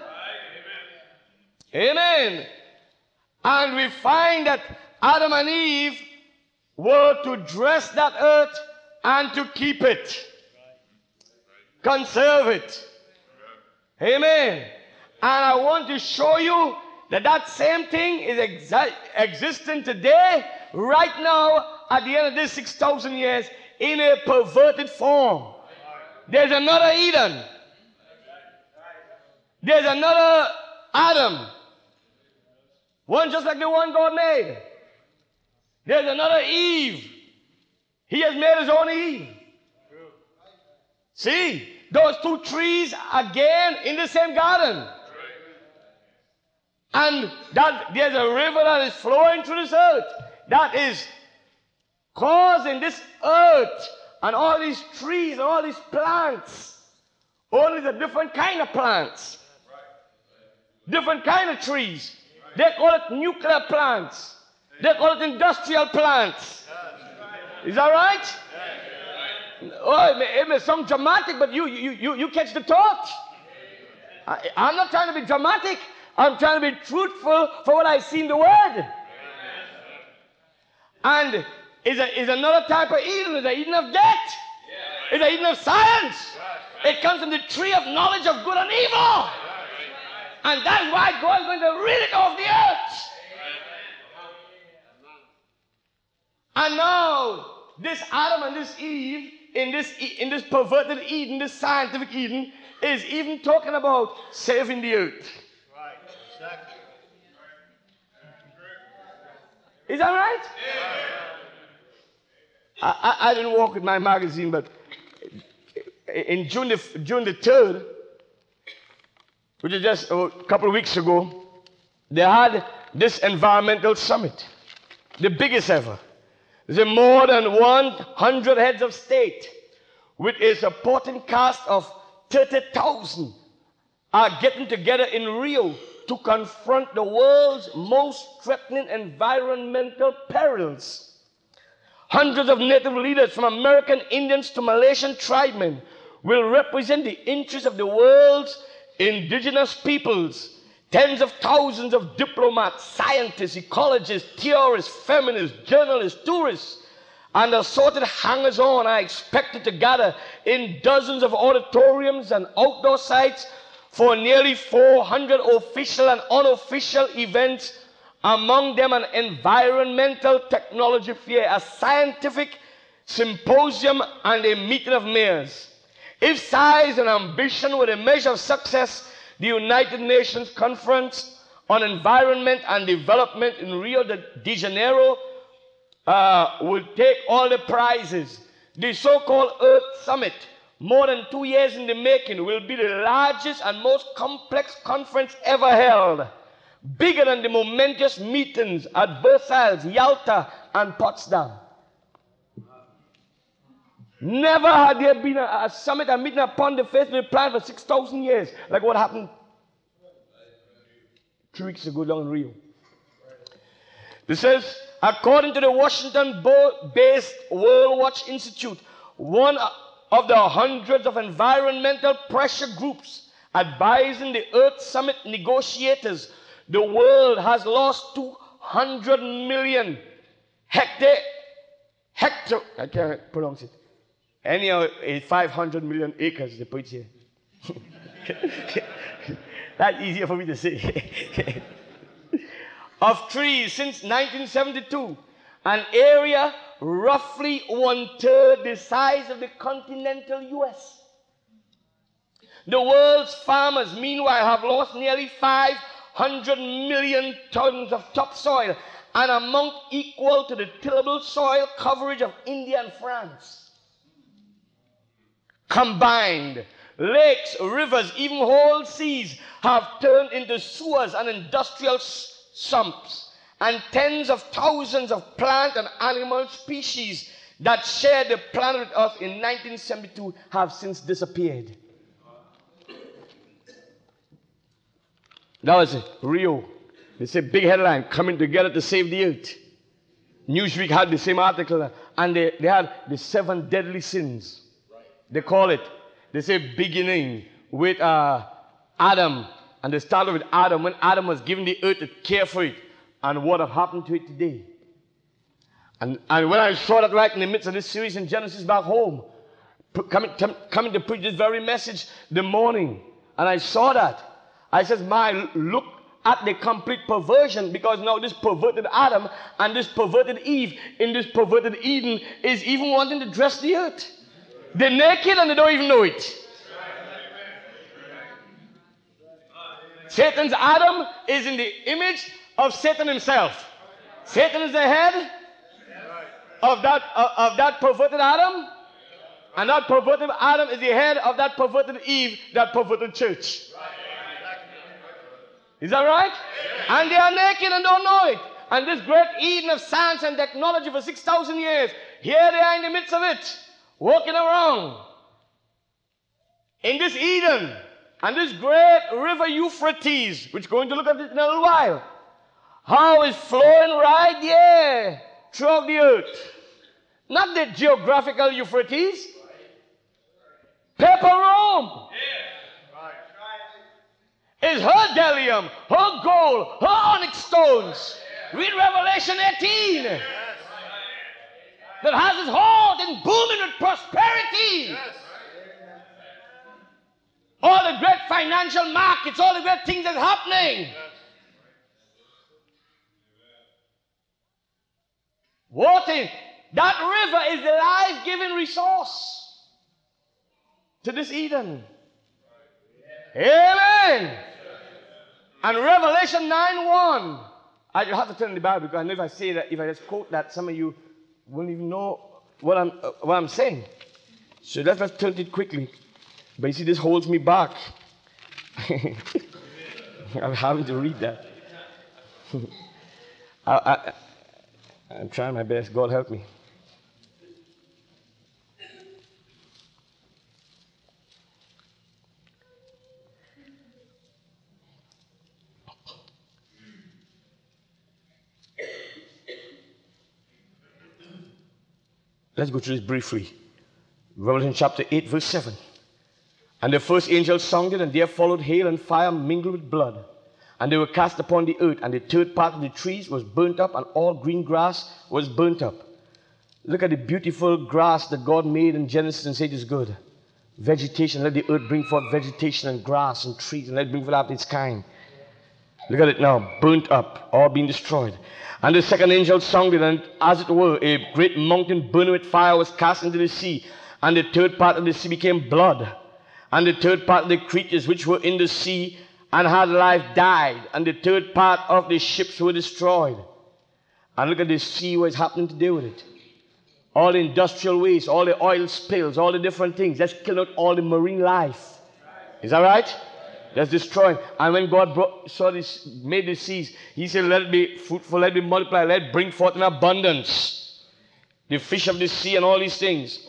S4: Amen. And we find that Adam and Eve were to dress that earth and to keep it, conserve it. Amen. And I want to show you that that same thing is exa- existing today, right now, at the end of this six thousand years, in a perverted form. There's another Eden. There's another Adam. One just like the one God made. There's another Eve. He has made his own Eve. See, those two trees again in the same garden. And that there's a river that is flowing through this earth that is causing this earth and all these trees and all these plants. Only the different kind of plants. Different kind of trees. They call it nuclear plants. They call it industrial plants. Is that right? Oh, it may, it may sound dramatic, but you, you, you, you catch the thought. I, I'm not trying to be dramatic. I'm trying to be truthful for what I see in the Word. And is a, is another type of Eden. Is an Eden of death. It's an Eden of science. It comes from the tree of knowledge of good and evil. And that's why God is going to rid it off the earth. And now, this Adam and this Eve, in this, in this perverted Eden, this scientific Eden, is even talking about saving the earth. Is that right? I, I, I didn't walk with my magazine, but in June the, June the third, which is just a couple of weeks ago, they had this environmental summit, the biggest ever. There's more than one hundred heads of state with a supporting cast of thirty thousand are getting together in Rio to confront the world's most threatening environmental perils. Hundreds of native leaders from American Indians to Malaysian tribesmen will represent the interests of the world's indigenous peoples. Tens of thousands of diplomats, scientists, ecologists, theorists, feminists, journalists, tourists, and assorted hangers-on are expected to gather in dozens of auditoriums and outdoor sites for nearly four hundred official and unofficial events, among them an environmental technology fair, a scientific symposium, and a meeting of mayors. If size and ambition were a measure of success, the United Nations Conference on Environment and Development in Rio de Janeiro uh, will take all the prizes. The so-called Earth Summit, more than two years in the making, will be the largest and most complex conference ever held. Bigger than the momentous meetings at Versailles, Yalta, and Potsdam. Never had there been a, a summit, a meeting upon the face of the planet for six thousand years, like what happened three weeks ago down in Rio. This says, according to the Washington-based World Watch Institute, one of the hundreds of environmental pressure groups advising the Earth Summit negotiators, the world has lost two hundred million hectare, hectare, I can't pronounce it. Anyhow, five hundred million acres, they put here. That's easier for me to say. Of trees since nineteen seventy-two, an area roughly one-third the size of the continental U S. The world's farmers, meanwhile, have lost nearly five hundred million tons of topsoil, an amount equal to the tillable soil coverage of India and France. Combined, lakes, rivers, even whole seas have turned into sewers and industrial sumps, and tens of thousands of plant and animal species
S5: that shared the planet with us in nineteen seventy-two have since disappeared. That was Rio. They say big headline, coming together to save the earth. Newsweek had the same article, and they, they had the seven deadly sins. They call it. They say beginning with uh, Adam, and they started with Adam when Adam was given the earth to care for it, and what have happened to it today. And, and when I saw that right in the midst of this series in Genesis back home, coming, coming to preach this very message the morning, and I saw that, I said, my, look at the complete perversion, because now this perverted Adam and this perverted Eve in this perverted Eden is even wanting to dress the earth. They're naked and they don't even know it. Satan's Adam is in the image of Satan himself. Satan is the head of that, of, of that perverted Adam, and that perverted Adam is the head of that perverted Eve, that perverted church. Is that right? And they are naked and don't know it. And this great Eden of science and technology for six thousand years, here they are in the midst of it, walking around in this Eden. And this great river Euphrates, which we're going to look at it in a little while, how it's flowing right there throughout the earth. Not the geographical Euphrates. Paper Rome is her bdellium, her gold, her onyx stones. Read Revelation eighteen. That has its heart and booming with prosperity. All the great financial markets, all the great things that's happening. Water, that river is the life-giving resource to this Eden. Amen. And Revelation nine one. I have to turn in the Bible because I know if I say that, if I just quote that, some of you won't even know what I'm, uh, what I'm saying. So let's just turn it quickly. But you see, this holds me back. I'm having to read that. I, I, I'm trying my best. God help me. Let's go through this briefly. Revelation chapter eight, verse seven. And the first angel sounded, and there followed hail and fire mingled with blood. And they were cast upon the earth, and the third part of the trees was burnt up, and all green grass was burnt up. Look at the beautiful grass that God made in Genesis and said is good. Vegetation, let the earth bring forth vegetation and grass and trees, and let it bring forth after its kind. Look at it now, burnt up, all being destroyed. And the second angel sounded, and as it were, a great mountain burning with fire was cast into the sea. And the third part of the sea became blood. And the third part of the creatures which were in the sea and had life died. And the third part of the ships were destroyed. And look at the sea, what's happening today with it. All the industrial waste, all the oil spills, all the different things. That's killing out all the marine life. Is that right? That's destroying. And when God brought, saw this, made the seas, He said, let it be fruitful, let it be multiplied, let it bring forth in abundance. The fish of the sea and all these things.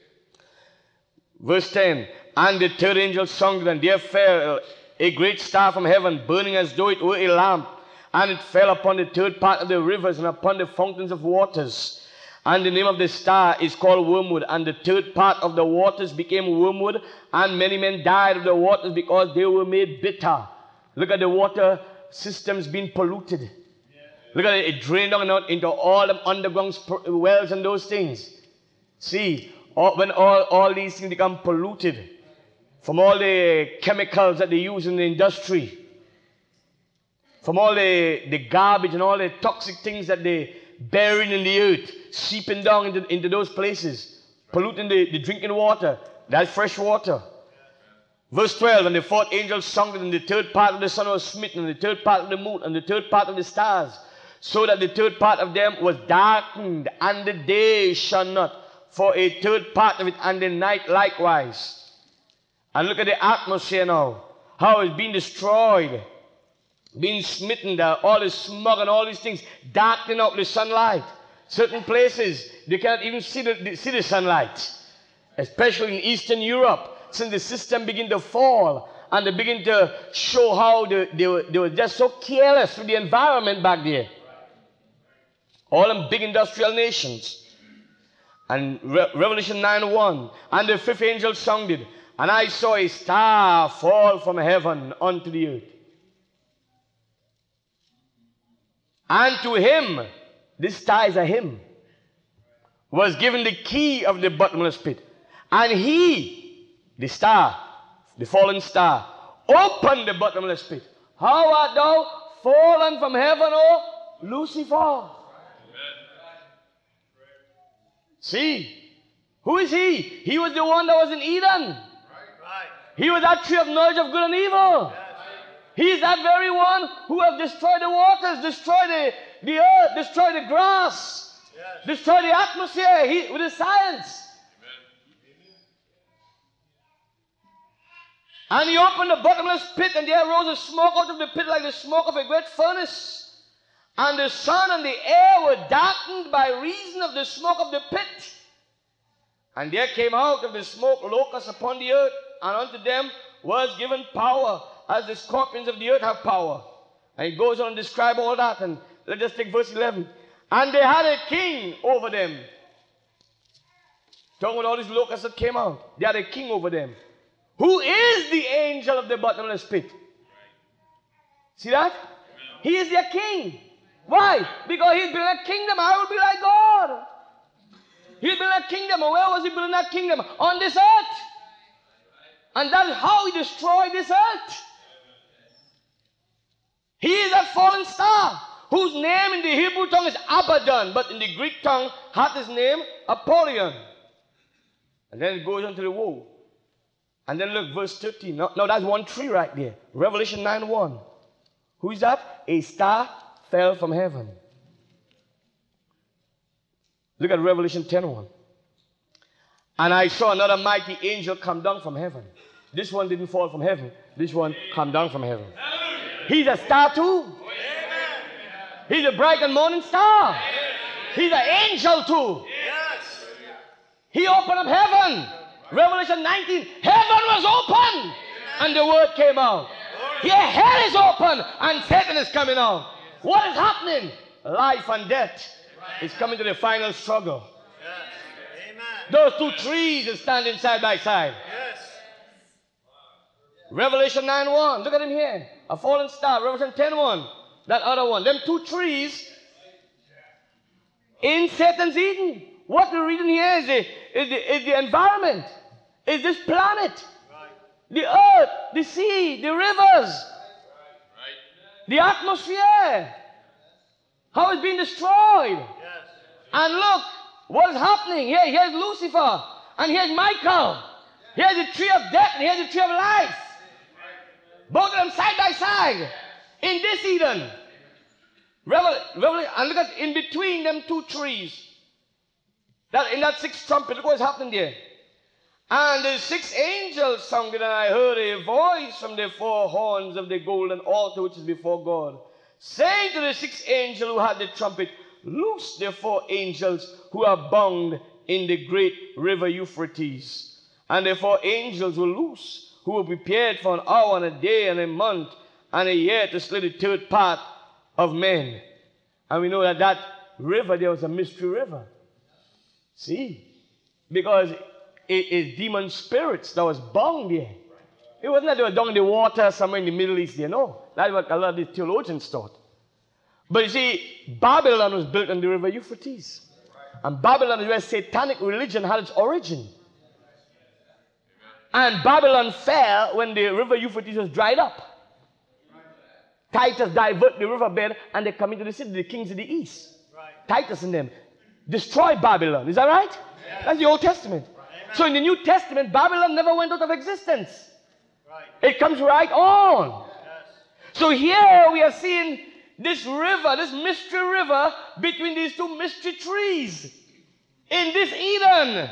S5: Verse ten. And the third angel sounded, and there fell a great star from heaven, burning as though it were a lamp. And it fell upon the third part of the rivers and upon the fountains of waters. And the name of the star is called Wormwood. And the third part of the waters became wormwood, and many men died of the waters because they were made bitter. Look at the water systems being polluted. Look at it, it drained down into all the underground wells and those things. See, all, when all, all these things become polluted from all the chemicals that they use in the industry, from all the, the garbage and all the toxic things that they buried in the earth, seeping down into, into those places, polluting the, the drinking water. That's fresh water. Verse twelve, and the fourth angel sounded, and the third part of the sun was smitten, and the third part of the moon, and the third part of the stars, so that the third part of them was darkened, and the day shone not for a third part of it, and the night likewise. And look at the atmosphere now, how it's being destroyed, being smitten, the, all the smog and all these things, darkening out the sunlight. Certain places, they cannot even see the, see the sunlight, especially in Eastern Europe, since the system began to fall and they begin to show how they, they, were, they were just so careless with the environment back there. All them big industrial nations. And Re- Revelation nine one, and the fifth angel sounded, and I saw a star fall from heaven unto the earth. And to him, this star is a him, was given the key of the bottomless pit. And he, the star, the fallen star, opened the bottomless pit. How art thou fallen from heaven, O Lucifer? See, who is he? He was the one that was in Eden. He was that tree of knowledge of good and evil. He is that very one who have destroyed the waters, destroyed the, the earth, destroyed the grass, destroyed the atmosphere he, with his science. And he opened the bottomless pit, and there rose a smoke out of the pit like the smoke of a great furnace. And the sun and the air were darkened by reason of the smoke of the pit. And there came out of the smoke locusts upon the earth, and unto them was given power, as the scorpions of the earth have power. And he goes on to describe all that, and let's just take verse eleven. And they had a king over them. Talking about all these locusts that came out. They had a king over them. Who is the angel of the bottomless pit? See that? He is their king. Why? Because he's building a kingdom. I will be like God. He's building a kingdom. And where was he building that kingdom? On this earth. And that's how he destroyed this earth. He is that fallen star, whose name in the Hebrew tongue is Abaddon, but in the Greek tongue hath his name Apollyon. And then it goes on to the woe. And then look, verse thirteen. No, no, that's one tree right there. Revelation nine one. Who is that? A star fell from heaven. Look at Revelation ten one. And I saw another mighty angel come down from heaven. This one didn't fall from heaven. This one come down from heaven. He's a star too. He's a bright and morning star. He's an angel too. He opened up heaven. Revelation nineteen, heaven was open and the word came out. Here, hell is open and Satan is coming out. What is happening? Life and death is coming to the final struggle. Those two trees are standing side by side. Revelation nine one, look at him here. A fallen star. Revelation ten one, that other one. Them two trees in Satan's Eden. What we're reading here is the, is the, is the environment. Is this planet. Right. The earth, the sea, the rivers, right. The atmosphere. How it's being destroyed. Yes. And look, what's happening here. Here's Lucifer, and here's Michael. Here's the tree of death, and here's the tree of life. Both of them side by side in this Eden. Revel, revel, and look at in between them two trees. That in that sixth trumpet, look what's happening there. And the sixth angel sounded, and I heard a voice from the four horns of the golden altar which is before God, saying to the sixth angel who had the trumpet, loose the four angels who are bound in the great river Euphrates. And the four angels were loose, who were prepared for an hour and a day and a month and a year to slay the third part of men. And we know that that river, there was a mystery river. See? Because it is demon spirits that was bound there. It wasn't that they were down in the water somewhere in the Middle East there. No. That's what a lot of these theologians thought. But you see, Babylon was built on the river Euphrates. And Babylon is where satanic religion had its origin. And Babylon fell when the river Euphrates was dried up. Titus diverted the riverbed and they come into the city, the kings of the east. Titus and them destroyed Babylon. Is that right? That's the Old Testament. So in the New Testament, Babylon never went out of existence. Right. It comes right on. Yes. So here we are seeing this river, this mystery river between these two mystery trees in this Eden. Yes.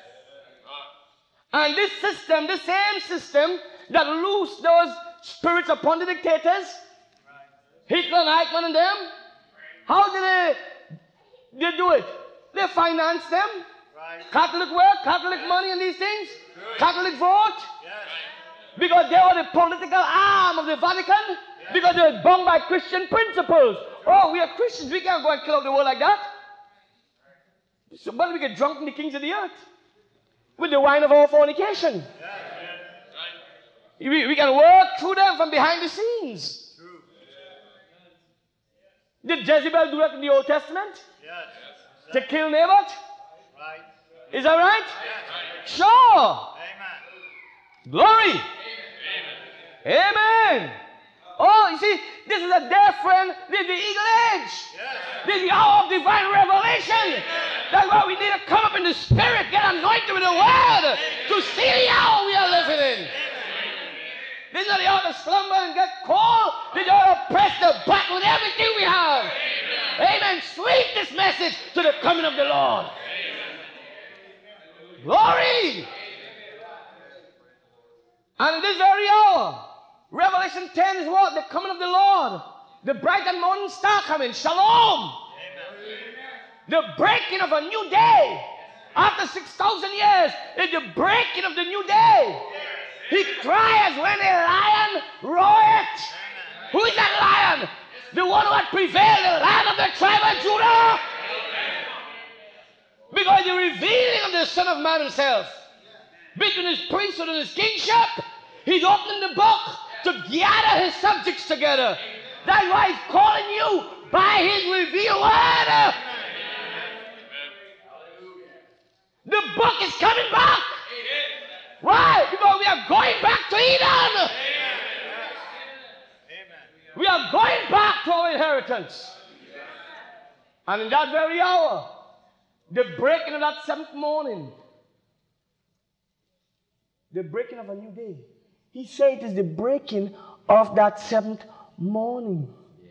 S5: And this system, the same system that loosed those spirits upon the dictators, right. Hitler and Eichmann and them, how did they, They do it. They finance them. Catholic work, Catholic money and these things. Catholic vote. Because they are the political arm of the Vatican. Because they are bound by Christian principles. Oh, we are Christians. We can't go and kill out the world like that. So, but we get drunk in the kings of the earth with the wine of our fornication. We, we can work through them from behind the scenes. Did Jezebel do that in the Old Testament? To kill Naboth? Is that right? Sure. Glory. Amen. Oh, you see, this is a dear friend. This is the eagle age. This is the hour of divine revelation. That's why we need to come up in the spirit, get anointed with the word to see the hour we are living in. This is not the hour to slumber and get cold. This is the hour to press the button with everything we have. Amen. Sweep this message to the coming of the Lord. Glory. And in this very hour, Revelation ten is what? The coming of the Lord. The bright and morning star coming. Shalom. Amen. The breaking of a new day. After six thousand years, is the breaking of the new day. He cries when a lion roareth. Who is that lion? The one who had prevailed, the lion of the tribe of Judah. Because the revealing of the Son of Man himself, between his priesthood and his kingship, he's opening the book to gather his subjects together. That's why he's calling you by his revealed word. The book is coming back. Why? Because we are going back to Eden. We are going back to our inheritance. And in that very hour, the breaking of that seventh morning, the breaking of a new day. He said it is the breaking of that seventh morning.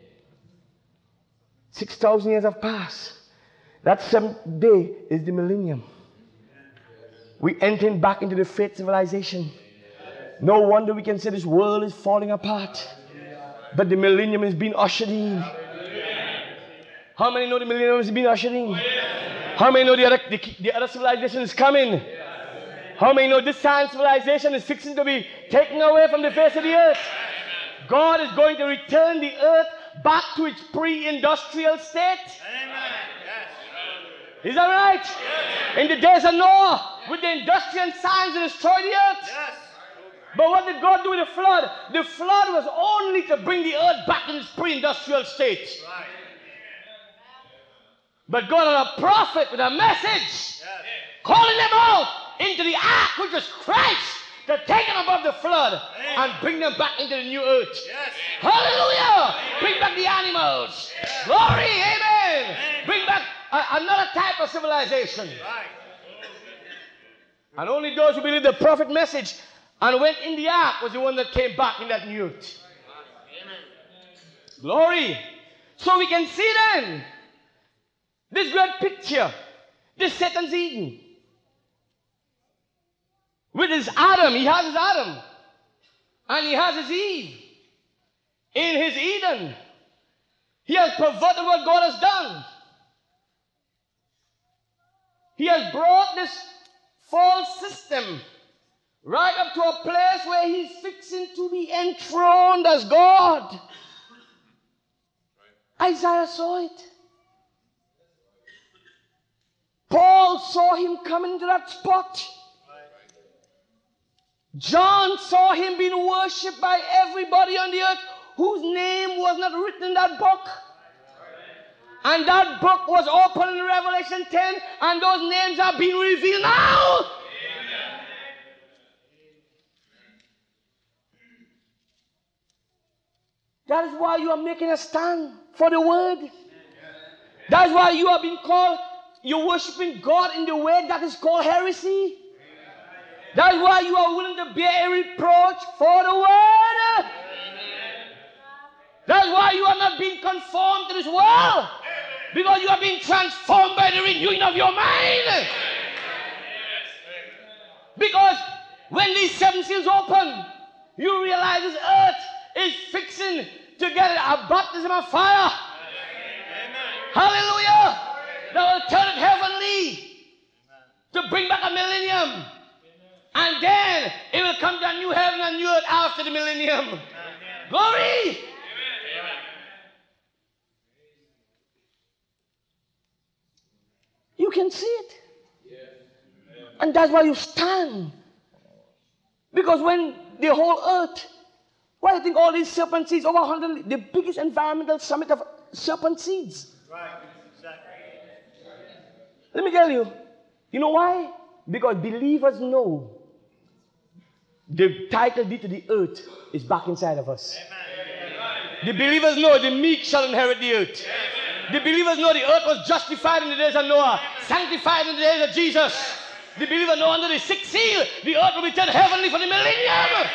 S5: Six thousand years have passed. That seventh day is the millennium. We entering back into the faith civilization. No wonder we can say this world is falling apart. But the millennium is being ushered in. How many know the millennium is being ushered in? How many know the other, the, the other civilization is coming? How many know this science civilization is fixing to be taken away from the face of the earth? God is going to return the earth back to its pre-industrial state. Is that right? In the days of Noah, with the industry and science, they destroyed the earth. But what did God do with the flood? The flood was only to bring the earth back in its pre-industrial state. But God had a prophet with a message, calling them out into the ark, which was Christ, to take them above the flood and bring them back into the new earth. Hallelujah! Bring back the animals. Glory, amen. Bring back a, another type of civilization. And only those who believed the prophet message and went in the ark was the one that came back in that new earth. Glory. So we can see then this great picture, this Satan's Eden. With his Adam, he has his Adam. And he has his Eve. In his Eden, he has perverted what God has done. He has brought this false system right up to a place where he's fixing to be enthroned as God. Isaiah saw it. Paul saw him coming to that spot. John saw him being worshipped by everybody on the earth whose name was not written in that book. And that book was opened in Revelation ten, and those names are being revealed now. That is why you are making a stand for the word. That is why you are being called, you're worshiping God in the way that is called heresy. That's why you are willing to bear a reproach for the word. That's why you are not being conformed to this world. Because you are being transformed by the renewing of your mind. Because when these seven seals open, you realize this earth is fixing to get a baptism of fire. Hallelujah. that will turn it heavenly to bring back a millennium. And then it will come to a new heaven and new earth after the millennium. Glory! You can see it. And that's why you stand. Because when the whole earth, why do you think all these serpent seeds, over one hundred, the biggest environmental summit of serpent seeds?
S6: Right. Exactly.
S5: Let me tell you, you know why? Because believers know the title deed to the earth is back inside of us. The believers know the meek shall inherit the earth. The believers know the earth was justified in the days of Noah, sanctified in the days of Jesus. The believers know under the sixth seal, the earth will be turned heavenly for the millennium.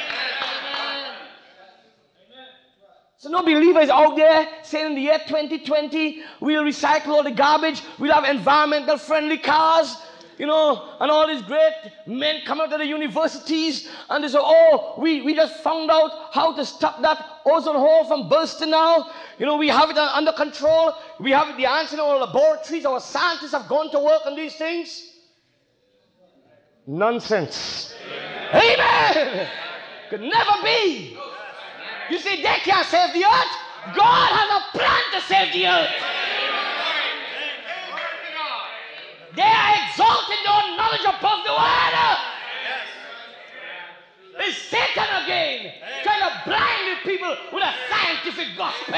S5: So no believer is out there saying in the year twenty twenty, we'll recycle all the garbage, we'll have environmental friendly cars, you know, and all these great men come out of the universities and they say, oh, we, we just found out how to stop that ozone hole from bursting now. You know, we have it under control. We have the answer in our laboratories. Our scientists have gone to work on these things. Nonsense. Amen. Amen. Could never be. You see, they can't save the earth. God has a plan to save the earth. They are exalting their knowledge above the water. It's Satan again, trying to blind the people with a scientific gospel.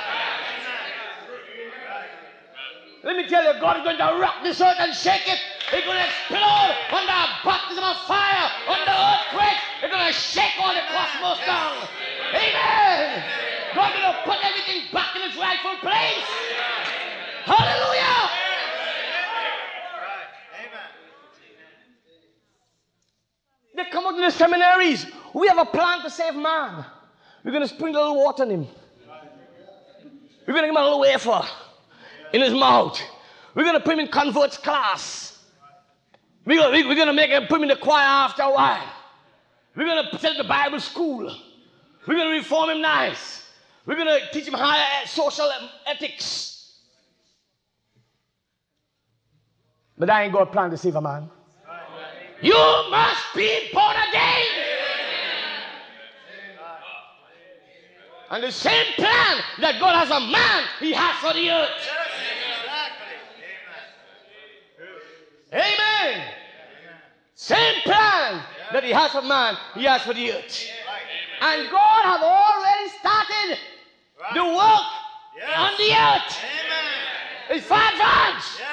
S5: Let me tell you, God is going to rock this earth and shake it. It's going to explode under a baptism of fire, under earthquake. It's going to shake all the cosmos down. Amen. God is going to put everything back in its rightful place. Hallelujah. They come out in the seminaries. We have a plan to save man. We're going to sprinkle a little water on him. We're going to give him a little wafer in his mouth. We're going to put him in converts class. We're going, we're going to make him put him in the choir after a while. We're going to set the Bible school. We're going to reform him nice. We're going to teach him higher social ethics. But that ain't God's plan to save a man. You must be born again. And the same plan that God has a man, he has for the earth. Amen. Same plan that he has for man, he has for the earth. And God has already started the work on the earth. It's far advanced.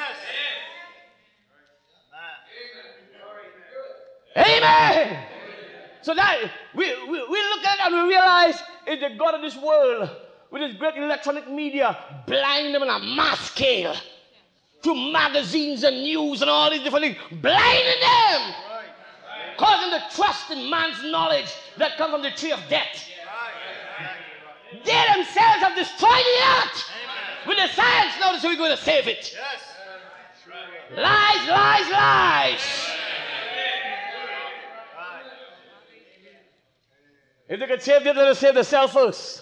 S5: Amen. So that we, we, we look at it and we realize it's the God of this world with his great electronic media blinding them on a mass scale through magazines and news and all these different things, blinding them, causing them to trust in man's knowledge that comes from the tree of death. They themselves have destroyed the earth with the science knowledge, so we're going to save it. Lies, lies, lies. If they could save it, let us save themselves first.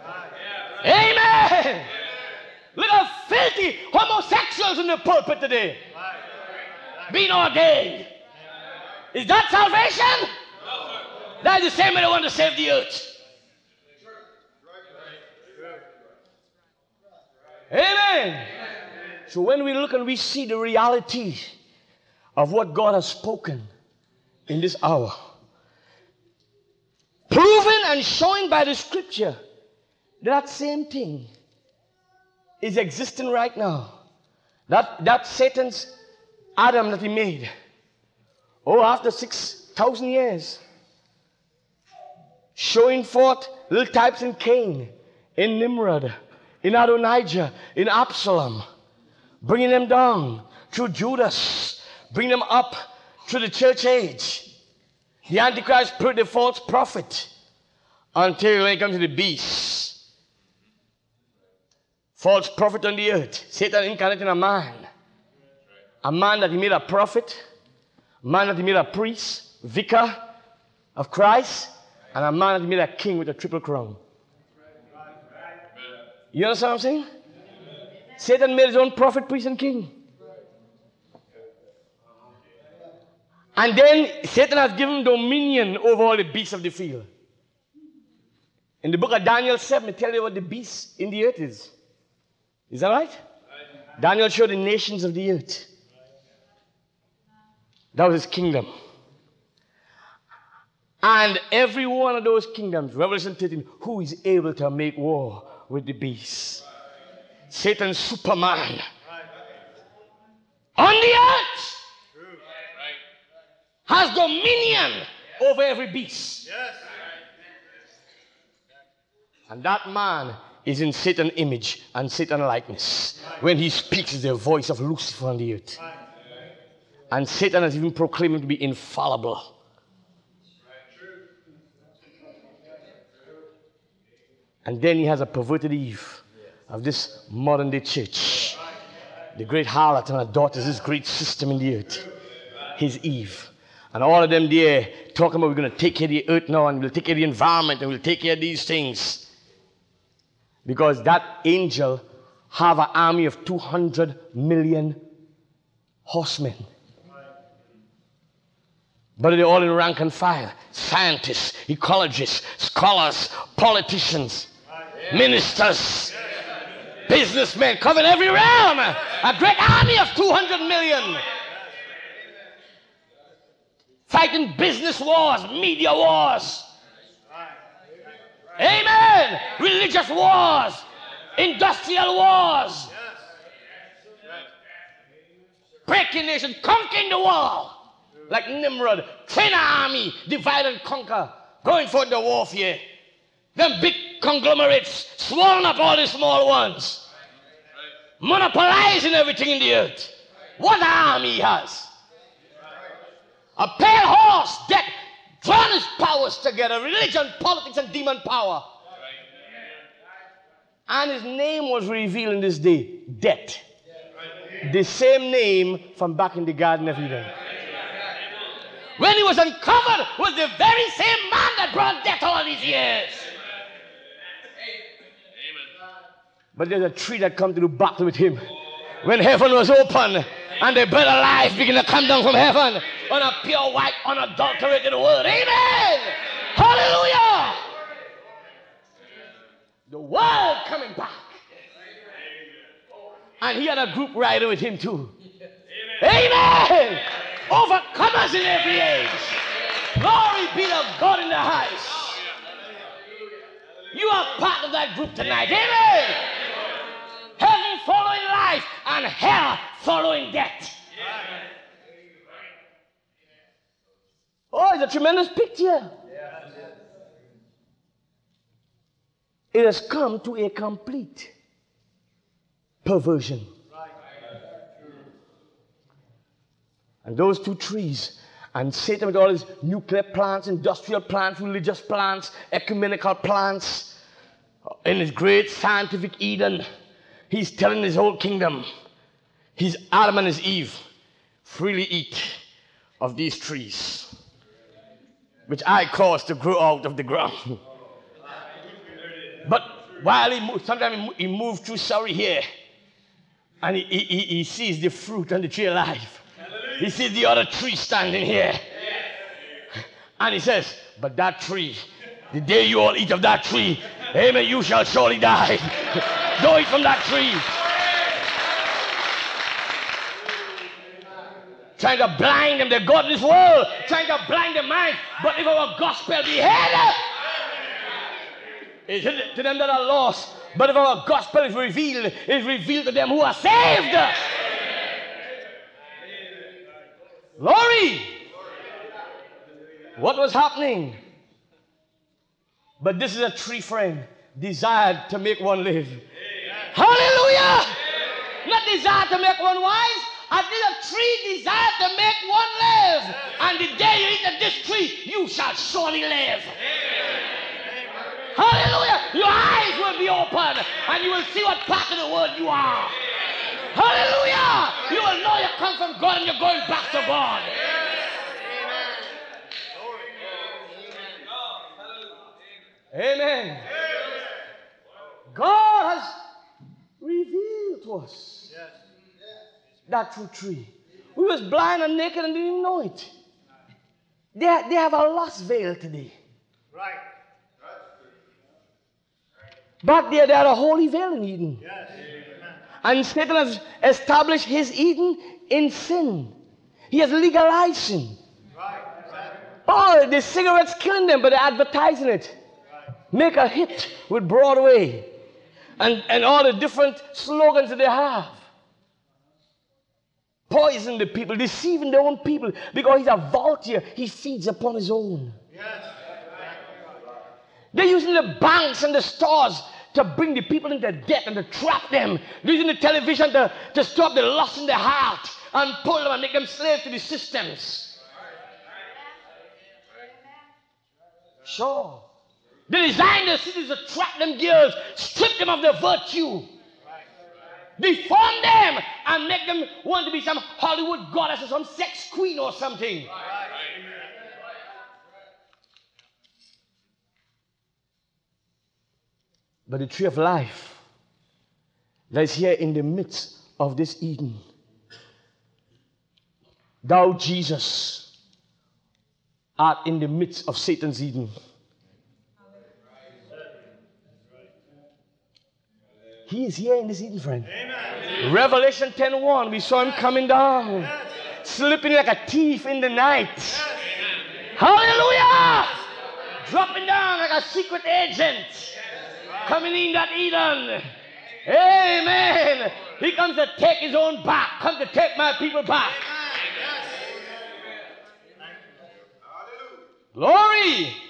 S5: Amen. Look how filthy homosexuals in the pulpit today. Being ordained. Is that salvation? That's the same way they want to save the earth. Amen. So when we look and we see the reality of what God has spoken in this hour, proven and showing by the scripture, that same thing is existing right now. That, that Satan's Adam that he made, oh, after six thousand years, showing forth little types in Cain, in Nimrod, in Adonijah, in Absalom, bringing them down through Judas, bringing them up through the church age. The Antichrist put the false prophet until they come to the beast. False prophet on the earth. Satan incarnating a man. A man that he made a prophet. A man that he made a priest, vicar of Christ. And a man that he made a king with a triple crown. You understand what I'm saying? Satan made his own prophet, priest, and king. And then Satan has given dominion over all the beasts of the field. In the book of Daniel seven, it tells you what the beast in the earth is. Is that right? right? Daniel showed the nations of the earth. That was his kingdom. And every one of those kingdoms, Revelation thirteen, who is able to make war with the beast? Satan's Superman. On the earth has dominion over every beast. And that man is in Satan's image and Satan's likeness. When he speaks, it's the voice of Lucifer on the earth. And Satan has even proclaimed him to be infallible. And then he has a perverted Eve of this modern day church. The great harlot and her daughters, this great system in the earth. His Eve. And all of them there talking about we're going to take care of the earth now and we'll take care of the environment and we'll take care of these things. Because that angel have an army of two hundred million horsemen. But they're all in rank and file. Scientists, ecologists, scholars, politicians, ministers, businessmen, covering every realm. A great army of two hundred million. Fighting business wars, media wars. Amen. Religious wars, industrial wars. Breaking nations, conquering the world. Like Nimrod, train an army, divide and conquer, going for the warfare. Them big conglomerates swallowing up all the small ones, monopolizing everything in the earth. What an army he has. A pale horse, death, drawn his powers together, religion, politics, and demon power. And his name was revealed in this day, Death. The same name from back in the Garden of Eden. When he was uncovered, was the very same man that brought death all these years. But there's a tree that come to do battle with him. When heaven was open and the bread of life began to come down from heaven on a pure white, unadulterated word. Amen. Hallelujah. The world coming back. And he had a group riding with him too. Amen. Overcomers in every age. Glory be to God in the highest. You are part of that group tonight. Amen. Heaven following life and hell following death. Oh, it's a tremendous picture. It has come to a complete perversion. And those two trees, and Satan with all his nuclear plants, industrial plants, religious plants, ecumenical plants, in his great scientific Eden, he's telling his whole kingdom, his Adam and his Eve, freely eat of these trees, which I caused to grow out of the ground. But while he moved, sometimes he moved through Surrey here, and he, he, he sees the fruit on the tree alive. He sees the other tree standing here. And he says, but that tree, the day you all eat of that tree, amen, you shall surely die. Don't eat from that tree. Trying to blind them, the God of this world, trying to blind their mind. But if our gospel be heard, it's hidden to them that are lost. But if our gospel is revealed, it's revealed to them who are saved. Glory! What was happening? But this is a tree friend, desired to make one live. Hallelujah! Not desired to make one wise. I did a tree desired to make one live. And the day you eat of this tree, you shall surely live. Hallelujah! Your eyes will be open and you will see what part of the world you are. Hallelujah! You will know you come from God and you're going back to God. Amen. God has revealed to us that true tree. We was blind and naked and didn't even know it. They, they have a lost veil today.
S6: Right.
S5: Back there, they had a holy veil in Eden.
S6: Yes.
S5: And Satan has established his Eden in sin. He has legalized sin.
S6: Right.
S5: Oh, the cigarettes killing them, but they're advertising it. Make a hit with Broadway and, and all the different slogans that they have. Poison the people, deceiving their own people, because he's a vulture. He feeds upon his own.
S6: Yes.
S5: They're using the banks and the stores to bring the people into debt and to trap them. They're using the television to, to stop the lust in their heart and pull them and make them slaves to the systems. Sure. They design the cities to trap them girls, strip them of their virtue, deform them, and make them want to be some Hollywood goddess or some sex queen or something. But the tree of life that is here in the midst of this Eden, thou, Jesus, art in the midst of Satan's Eden. He is here in this Eden, friend. Amen. Revelation ten one, we saw him coming down, yes. Slipping like a thief in the night. Yes. Hallelujah! Dropping down like a secret agent, yes. Coming in that Eden. Amen. He comes to take his own back, comes to take my people back. Yes. Glory!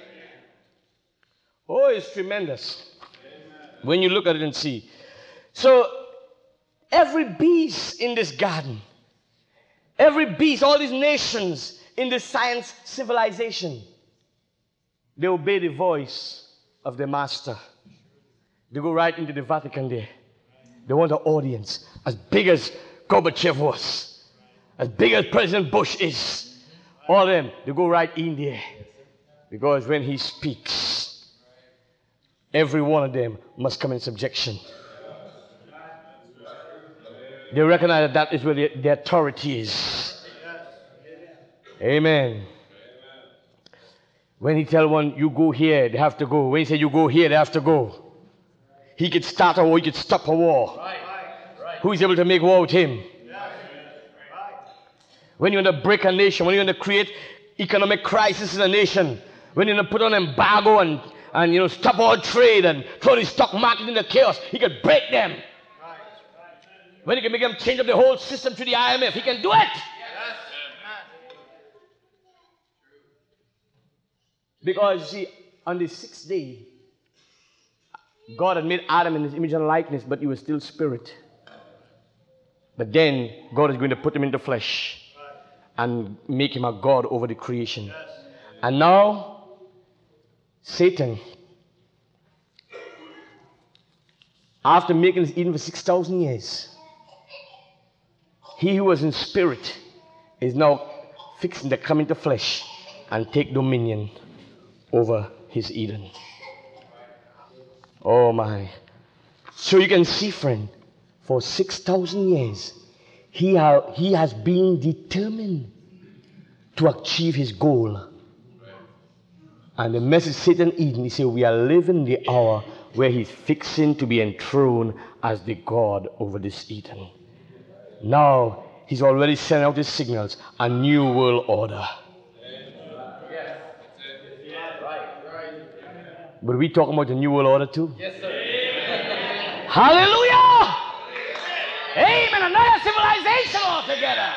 S5: Oh, it's tremendous when you look at it and see. So, every beast in this garden, every beast, all these nations in this science civilization, they obey the voice of the master. They go right into the Vatican there. They want an audience as big as Gorbachev was, as big as President Bush is. All of them, they go right in there. Because when he speaks, every one of them must come in subjection. They recognize that that is where the, the authority is. Amen. When he tell one, you go here, they have to go. When he say you go here, they have to go. He could start a war, he could stop a war. Who is able to make war with him? When you want to break a nation, when you want to create economic crisis in a nation, when you want to put on embargo and and, you know, stop all trade and throw the stock market into chaos, he can break them. Right. When he can make them change up the whole system through the I M F, he can do it. Yes. Because, you see, on the sixth day, God had made Adam in his image and likeness, but he was still spirit. But then, God is going to put him into flesh and make him a God over the creation. Yes. And now, Satan, after making this Eden for six thousand years, he who was in spirit is now fixing to come into flesh and take dominion over his Eden. Oh my. So you can see, friend, for six thousand years, he, ha- he has been determined to achieve his goal. And the message Satan Eden, he said, we are living the hour where he's fixing to be enthroned as the God over this Eden. Now, he's already sent out his signals, a new world order. But we talking about the new world order too? Yes, sir. Hallelujah! Amen. Another civilization altogether.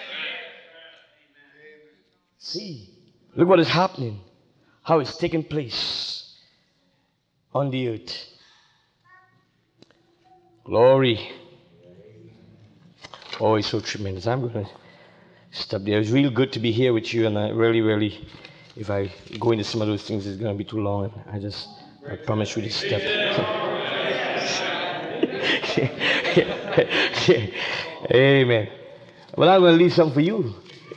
S5: See, look what is happening. How it's taking place on the earth. Glory. Oh, it's so tremendous. I'm going to stop there. It's real good to be here with you, and I really, really, if I go into some of those things, it's going to be too long. I just, I promise you to step. Amen. Well, I'm going to leave some for you.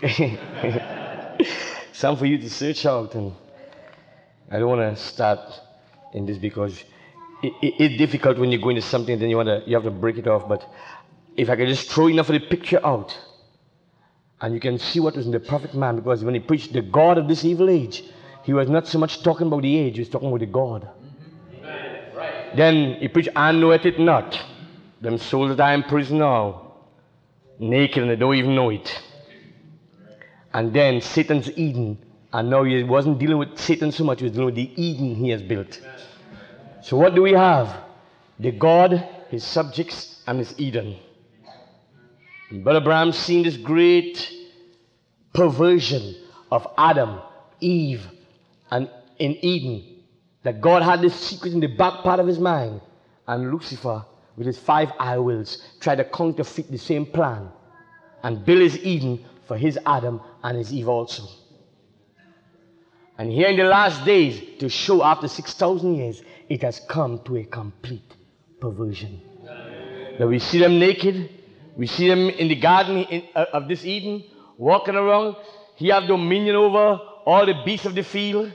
S5: Some for you to search out, and I don't want to start in this because it, it, it's difficult when you go into something, then you want to, you have to break it off. But if I can just throw enough of the picture out, And you can see what was in the perfect man, because when he preached the God of this evil age, he was not so much talking about the age, he was talking about the God. Right. Then he preached, and knoweth it not. Them souls that are in prison now, naked, and they don't even know it. And then Satan's Eden, and now he wasn't dealing with Satan so much, he was dealing with the Eden he has built. So what do we have? The God, his subjects, and his Eden. And Brother Branham seen this great perversion of Adam, Eve, and in Eden, that God had this secret in the back part of his mind, and Lucifer, with his five eye wills, tried to counterfeit the same plan and build his Eden for his Adam and his Eve also. And here in the last days, to show after six thousand years, it has come to a complete perversion. That we see them naked, we see them in the garden in, uh, of this Eden, walking around. He have dominion over all the beasts of the field.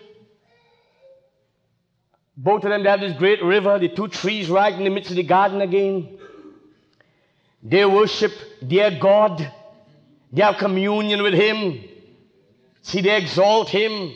S5: Both of them, they have this great river, the two trees right in the midst of the garden again. They worship their God. They have communion with him. See, they exalt him.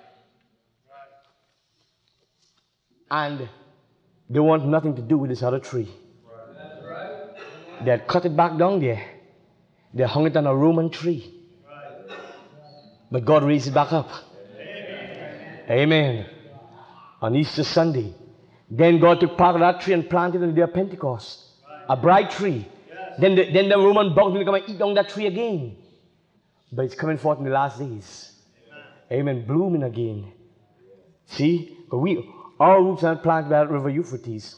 S5: And they want nothing to do with this other tree. They had cut it back down there. They hung it on a Roman tree. But God raised it back up. Amen. On Easter Sunday. Then God took part of that tree and planted it on the day of Pentecost. A bright tree. Then the, then the Roman bugs will come and eat down that tree again. But it's coming forth in the last days. Amen. Blooming again. See? But we, our roots are planted by that river Euphrates.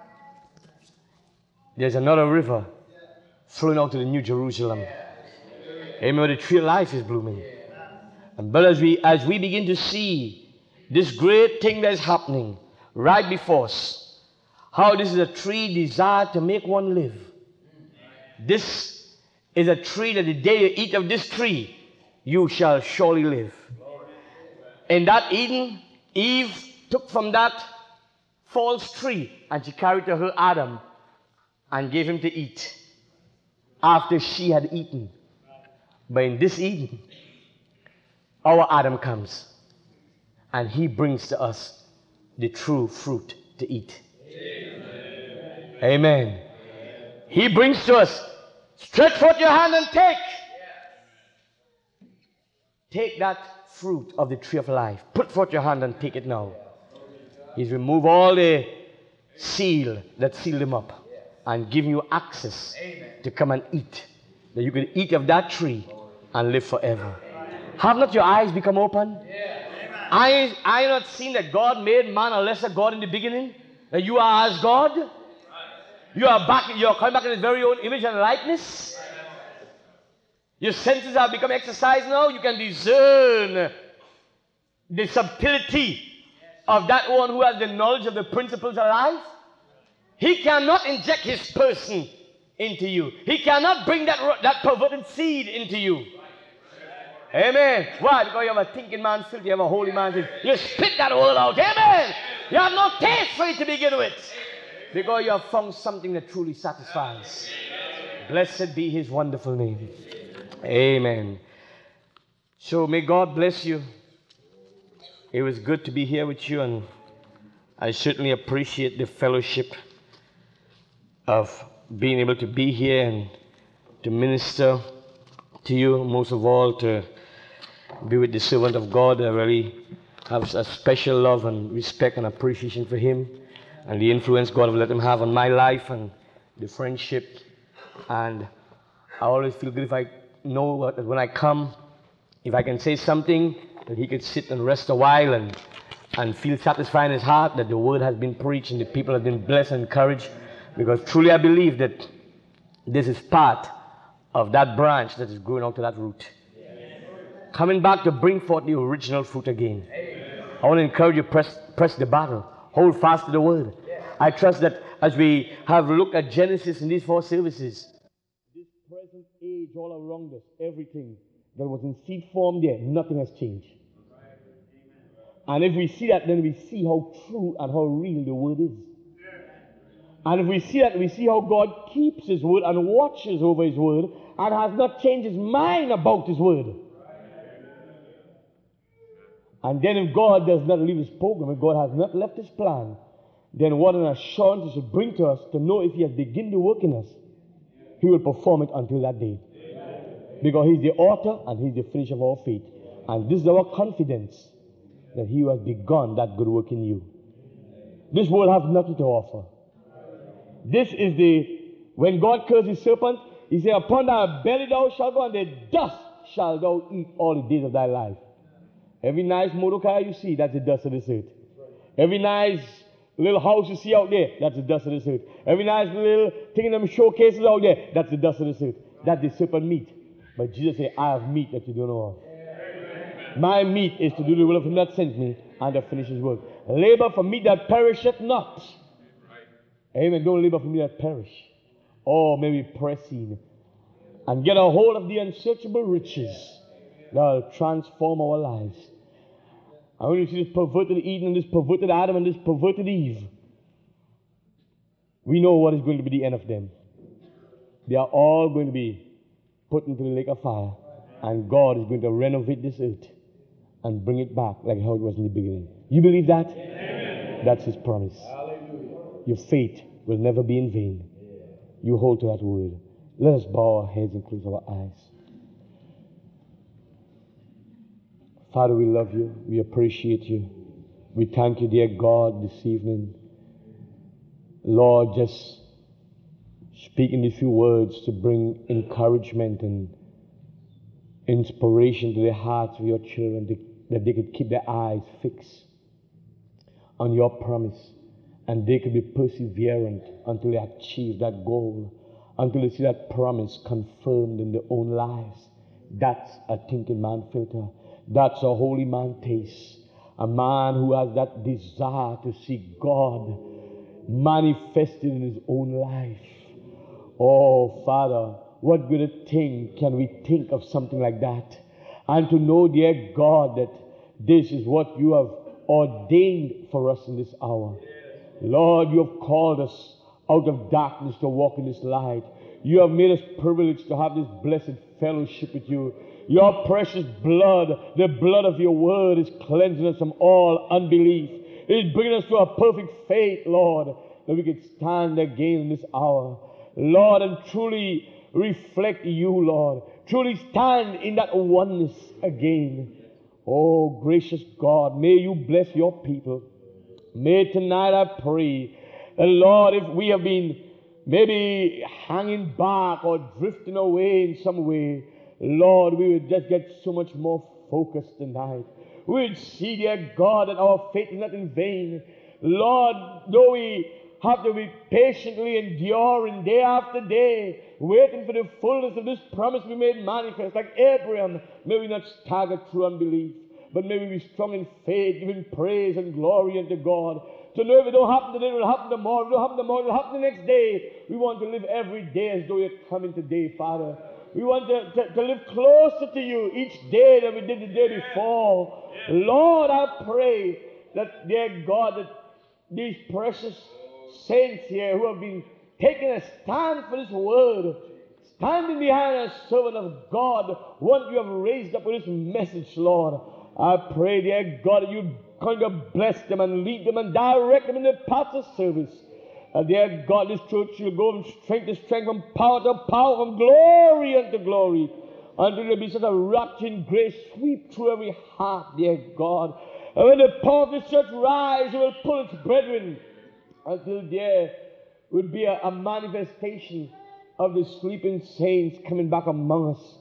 S5: There's another river flowing out to the New Jerusalem. Amen. Where the tree of life is blooming. And but as we as we begin to see this great thing that is happening right before us, how this is a tree desired to make one live. This is a tree that the day you eat of this tree, you shall surely live. In that Eden, Eve took from that false tree and she carried to her Adam and gave him to eat after she had eaten. But in this Eden, our Adam comes and he brings to us the true fruit to eat. Amen. Amen. He brings to us, stretch forth your hand and take. Take that fruit of the tree of life. Put forth your hand and take it now. He's removed all the seal that sealed him up and given you access to come and eat. That you can eat of that tree and live forever. Have not your eyes become open? I, I not seen that God made man a lesser God in the beginning? That you are as God? You are back, you are coming back in his very own image and likeness? Your senses have become exercised now. You can discern the subtlety of that one who has the knowledge of the principles of life. He cannot inject his person into you. He cannot bring that, that perverted seed into you. Amen. Why? Because you have a thinking man still, you have a holy man still. You spit that word out. Amen. You have no taste for it to begin with. Because you have found something that truly satisfies. Blessed be his wonderful name. Amen. So may God bless you. It was good to be here with you, and I certainly appreciate the fellowship of being able to be here and to minister to you, most of all to be with the servant of God. I really have a special love and respect and appreciation for him and the influence God will let him have on my life and the friendship. And I always feel good if I know that when I come, if I can say something, that he could sit and rest a while and, and feel satisfied in his heart that the word has been preached and the people have been blessed and encouraged. Because truly I believe that this is part of that branch that is growing out to that root. Coming back to bring forth the original fruit again. I want to encourage you, press, press the battle. Hold fast to the word. I trust that as we have looked at Genesis in these four services, this present age all around us, everything that was in seed form there, nothing has changed. And if we see that, then we see how true and how real the word is. And if we see that, we see how God keeps His word and watches over His word and has not changed His mind about His word. And then if God does not leave His program, if God has not left His plan, then what an assurance it should bring to us to know if He has begun to work in us, He will perform it until that day. Because He's the author and He's the finisher of our faith. And this is our confidence that He who has begun that good work in you. This world has nothing to offer. This is the, when God cursed the serpent, He said, upon thy belly thou shalt go, and the dust shalt thou eat all the days of thy life. Every nice motor car you see, that's the dust of this earth. Every nice little house you see out there, that's the dust of this earth. Every nice little thing in them showcases out there, that's the dust of this earth. That's the serpent meat. But Jesus said, I have meat that you don't know of. My meat is to do the will of Him that sent me and to finish His work. Labor for meat that perisheth not. Amen. Don't labor for meat that perish. Or maybe press in and get a hold of the unsearchable riches that will transform our lives. And when you see this perverted Eden and this perverted Adam and this perverted Eve, we know what is going to be the end of them. They are all going to be put into the lake of fire. And God is going to renovate this earth and bring it back like how it was in the beginning. You believe that? Amen. That's His promise. Hallelujah. Your faith will never be in vain. You hold to that word. Let us bow our heads and close our eyes. Father, we love you. We appreciate you. We thank you, dear God, this evening. Lord, just speaking these few words to bring encouragement and inspiration to the hearts of your children, that they could keep their eyes fixed on your promise, and they could be perseverant until they achieve that goal, until they see that promise confirmed in their own lives. That's a thinking man filter. That's a holy man taste. A man who has that desire to see God manifested in his own life. Oh, Father, what good a thing can we think of something like that? And to know, dear God, that this is what you have ordained for us in this hour. Lord, you have called us out of darkness to walk in this light. You have made us privileged to have this blessed fellowship with you. Your precious blood, the blood of your word, is cleansing us from all unbelief. It is bringing us to a perfect faith, Lord, that we can stand again in this hour, Lord, and truly reflect you, Lord. Truly stand in that oneness again. Oh, gracious God, may you bless your people. May tonight I pray that, Lord, if we have been maybe hanging back or drifting away in some way, Lord, we would just get so much more focused tonight. We would see, dear God, that our faith is not in vain. Lord, though we have to be patiently enduring day after day, waiting for the fullness of this promise to be made manifest, like Abraham, may we not stagger through unbelief, but may we be strong in faith, giving praise and glory unto God. To know if it don't happen today, it will happen tomorrow. If it don't happen tomorrow, it will happen the next day. We want to live every day as though you're coming today, Father. We want to, to, to live closer to you each day than we did the day before. Lord, I pray that, dear God, that these precious saints here who have been taking a stand for this word, standing behind a servant of God, one you have raised up with this message, Lord, I pray, dear God, that you kind of bless them and lead them and direct them in the path of service. Uh, dear God, this church will go from strength to strength, from power to power, from glory unto glory, until there be such a rapturing grace sweep through every heart, dear God. And when the power of this church rise, it will pull its brethren, until there would be a, a manifestation of the sleeping saints coming back among us.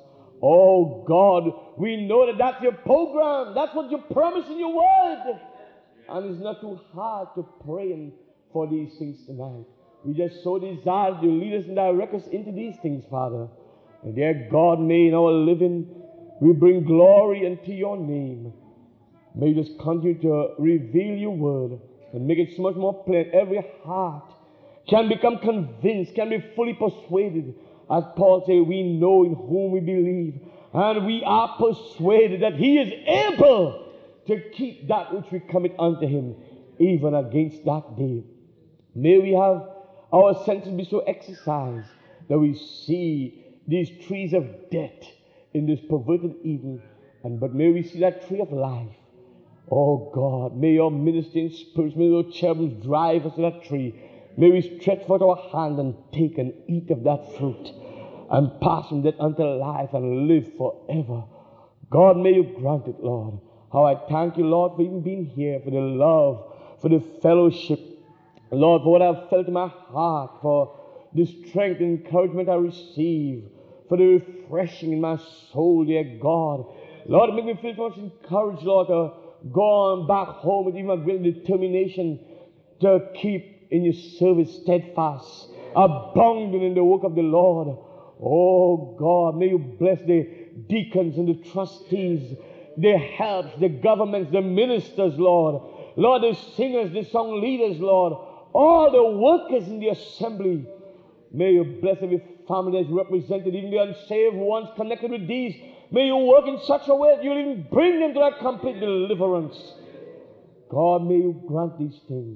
S5: Oh God, we know that that's your program. That's what you promise in your word. And it's not too hard to pray for these things tonight. We just so desire to lead us and direct us into these things, Father. And dear God, may in our living we bring glory unto your name. May you just continue to reveal your word and make it so much more plain. Every heart can become convinced, can be fully persuaded. As Paul said, we know in whom we believe, and we are persuaded that he is able to keep that which we commit unto him, even against that day. May we have our senses be so exercised that we see these trees of death in this perverted Eden, and but may we see that tree of life. Oh God, may your ministering spirits, may your cherubims drive us to that tree. May we stretch forth our hand and take and eat of that fruit and pass from death unto life and live forever. God, may you grant it, Lord. How I thank you, Lord, for even being here, for the love, for the fellowship, Lord, for what I've felt in my heart, for the strength and encouragement I receive, for the refreshing in my soul, dear God. Lord, make me feel so much encouraged, Lord, to go on back home with even a great determination to keep in your service steadfast, abounding in the work of the Lord. Oh God, may you bless the deacons and the trustees, the helps, the governments, the ministers, Lord. Lord, the singers, the song leaders, Lord. All the workers in the assembly. May you bless every family that is represented, even the unsaved ones connected with these. May you work in such a way that you'll even bring them to that complete deliverance. God, may you grant these things.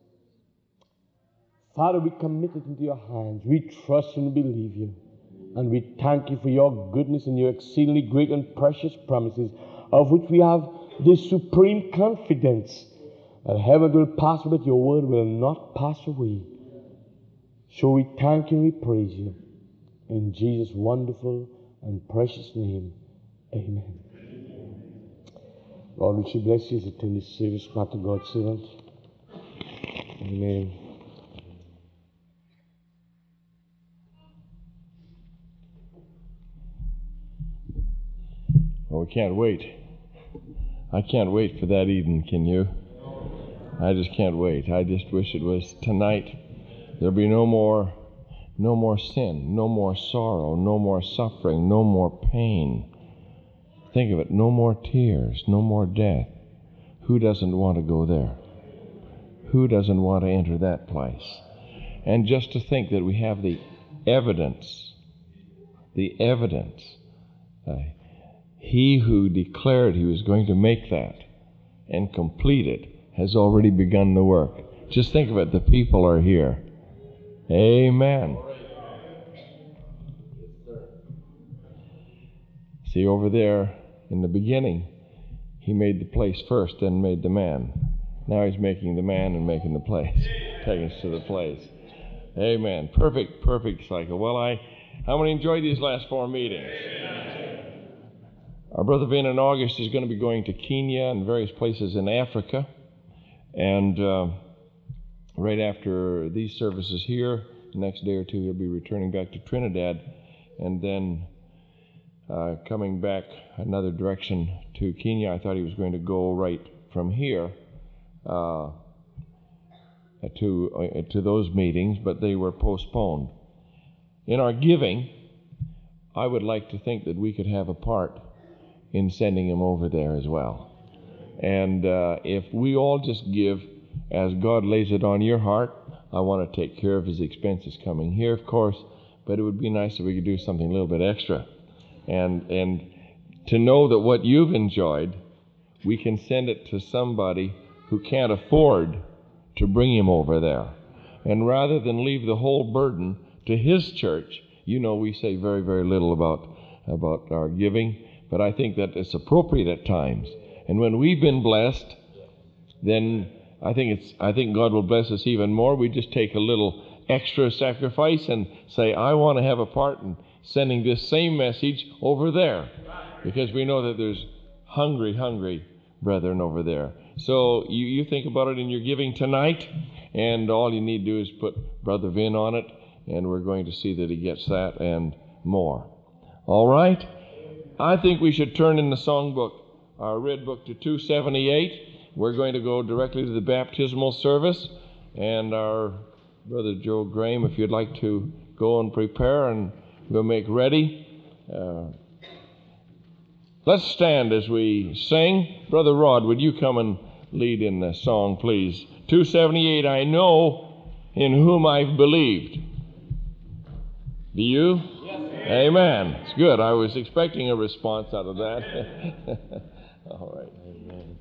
S5: Father, we commit it into your hands. We trust and believe you. And we thank you for your goodness and your exceedingly great and precious promises, of which we have this supreme confidence that heaven will pass, but your word will not pass away. So we thank you and we praise you. In Jesus' wonderful and precious name, amen. Lord, we should bless you as you turn this service back to God's servant. Amen.
S3: Well, we can't wait. I can't wait for that Eden, can you? I just can't wait. I just wish it was tonight. There'll be no more, no more sin, no more sorrow, no more suffering, no more pain. Think of it, no more tears, no more death. Who doesn't want to go there? Who doesn't want to enter that place? And just to think that we have the evidence, the evidence. Uh, he who declared he was going to make that and complete it has already begun the work. Just think of it, the people are here. Amen. See, over there in the beginning, he made the place first, then made the man. Now he's making the man and making the place, taking us to the place. Amen. Perfect, perfect cycle. Well, I, how many enjoyed these last four meetings? Our brother Vin in August is going to be going to Kenya and various places in Africa. And uh, right after these services here, the next day or two, he'll be returning back to Trinidad and then uh, coming back another direction to Kenya. I thought he was going to go right from here uh, to, uh, to those meetings, but they were postponed. In our giving, I would like to think that we could have a part in sending him over there as well. And uh, if we all just give as God lays it on your heart, I want to take care of his expenses coming here, of course, but it would be nice if we could do something a little bit extra. And, and to know that what you've enjoyed, we can send it to somebody who can't afford to bring him over there. And rather than leave the whole burden to his church, you know we say very, very little about, about our giving, but I think that it's appropriate at times. And when we've been blessed, then I think it's I think God will bless us even more. We just take a little extra sacrifice and say, I want to have a part in sending this same message over there. Because we know that there's hungry, hungry brethren over there. So you, you think about it in your giving tonight, and all you need to do is put Brother Vin on it, and we're going to see that he gets that and more. All right? I think we should turn in the songbook, our red book, to two seventy-eight. We're going to go directly to the baptismal service, and our Brother Joe Graham, if you'd like to go and prepare, and we'll make ready. Uh, let's stand as we sing. Brother Rod, would you come and lead in the song, please? two seventy-eight, I know in whom I've believed. Do you? Amen. It's good. I was expecting a response out of that. All right. Amen.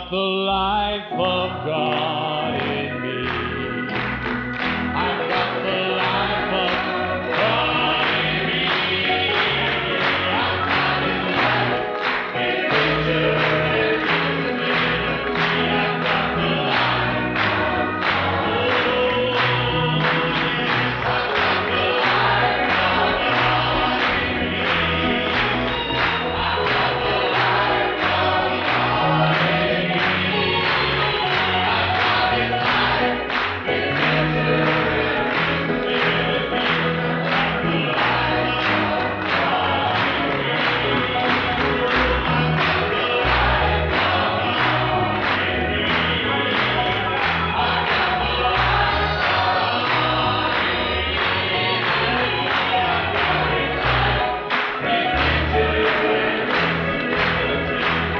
S2: got the life of God in me. I've got the life of God in me. I've got His life, His nature, and His divinity. I've got the life of God. Oh, yes, I've got the life of God in me. I've got the life of God in me. I've got His life, His nature, and His divinity. I've got the life of God in me. I've got the life of God in me. I've got the life of God in me. I've got His life, His nature, and His divinity.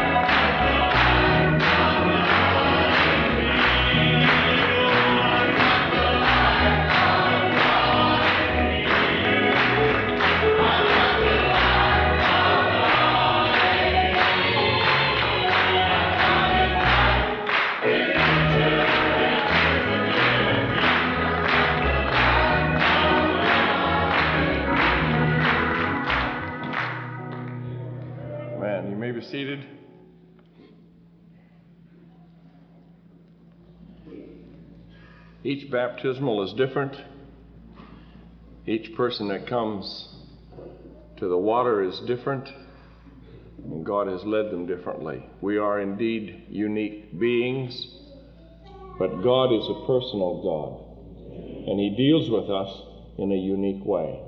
S3: Man, you may be seated. Each baptismal is different. Each person that comes to the water is different, and God has led them differently. We are indeed unique beings, but God is a personal God, and He deals with us in a unique way.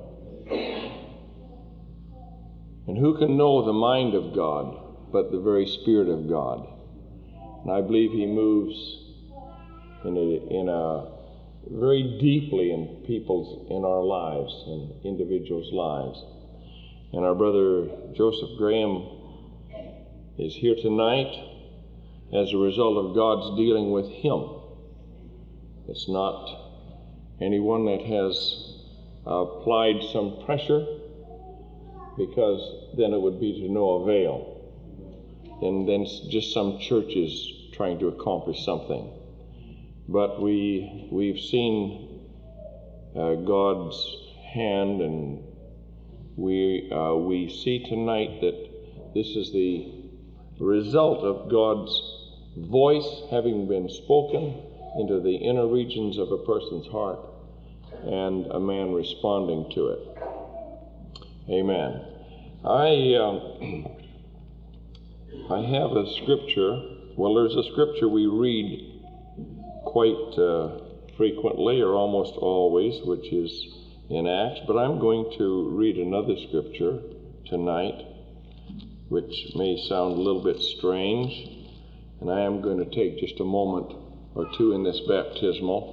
S3: And who can know the mind of God but the very Spirit of God? And I believe He moves in a, in a very deeply in people's, in our lives, in individuals' lives. And our brother Joseph Graham is here tonight as a result of God's dealing with him. It's not anyone that has applied some pressure, because then it would be to no avail. And then it's just some churches trying to accomplish something. But we, we've seen uh, God's hand, and we, uh, we see tonight that this is the result of God's voice having been spoken into the inner regions of a person's heart, and a man responding to it. Amen. I um, I have a scripture. Well, there's a scripture we read quite uh, frequently, or almost always, which is in Acts. But I'm going to read another scripture tonight, which may sound a little bit strange. And I am going to take just a moment or two in this baptismal.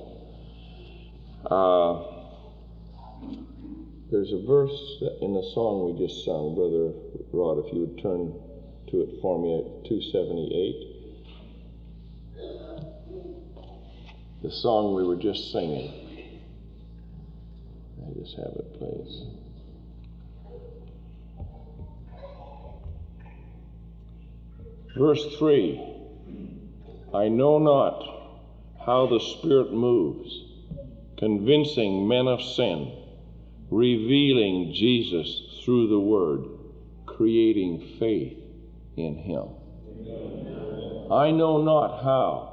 S3: Uh, There's a verse in the song we just sung, Brother Rod, if you would turn to it for me at two seventy-eight. The song we were just singing. I just have it, please. Verse three. I know not how the Spirit moves, convincing men of sin, revealing Jesus through the Word, creating faith in Him. Amen. I know not how.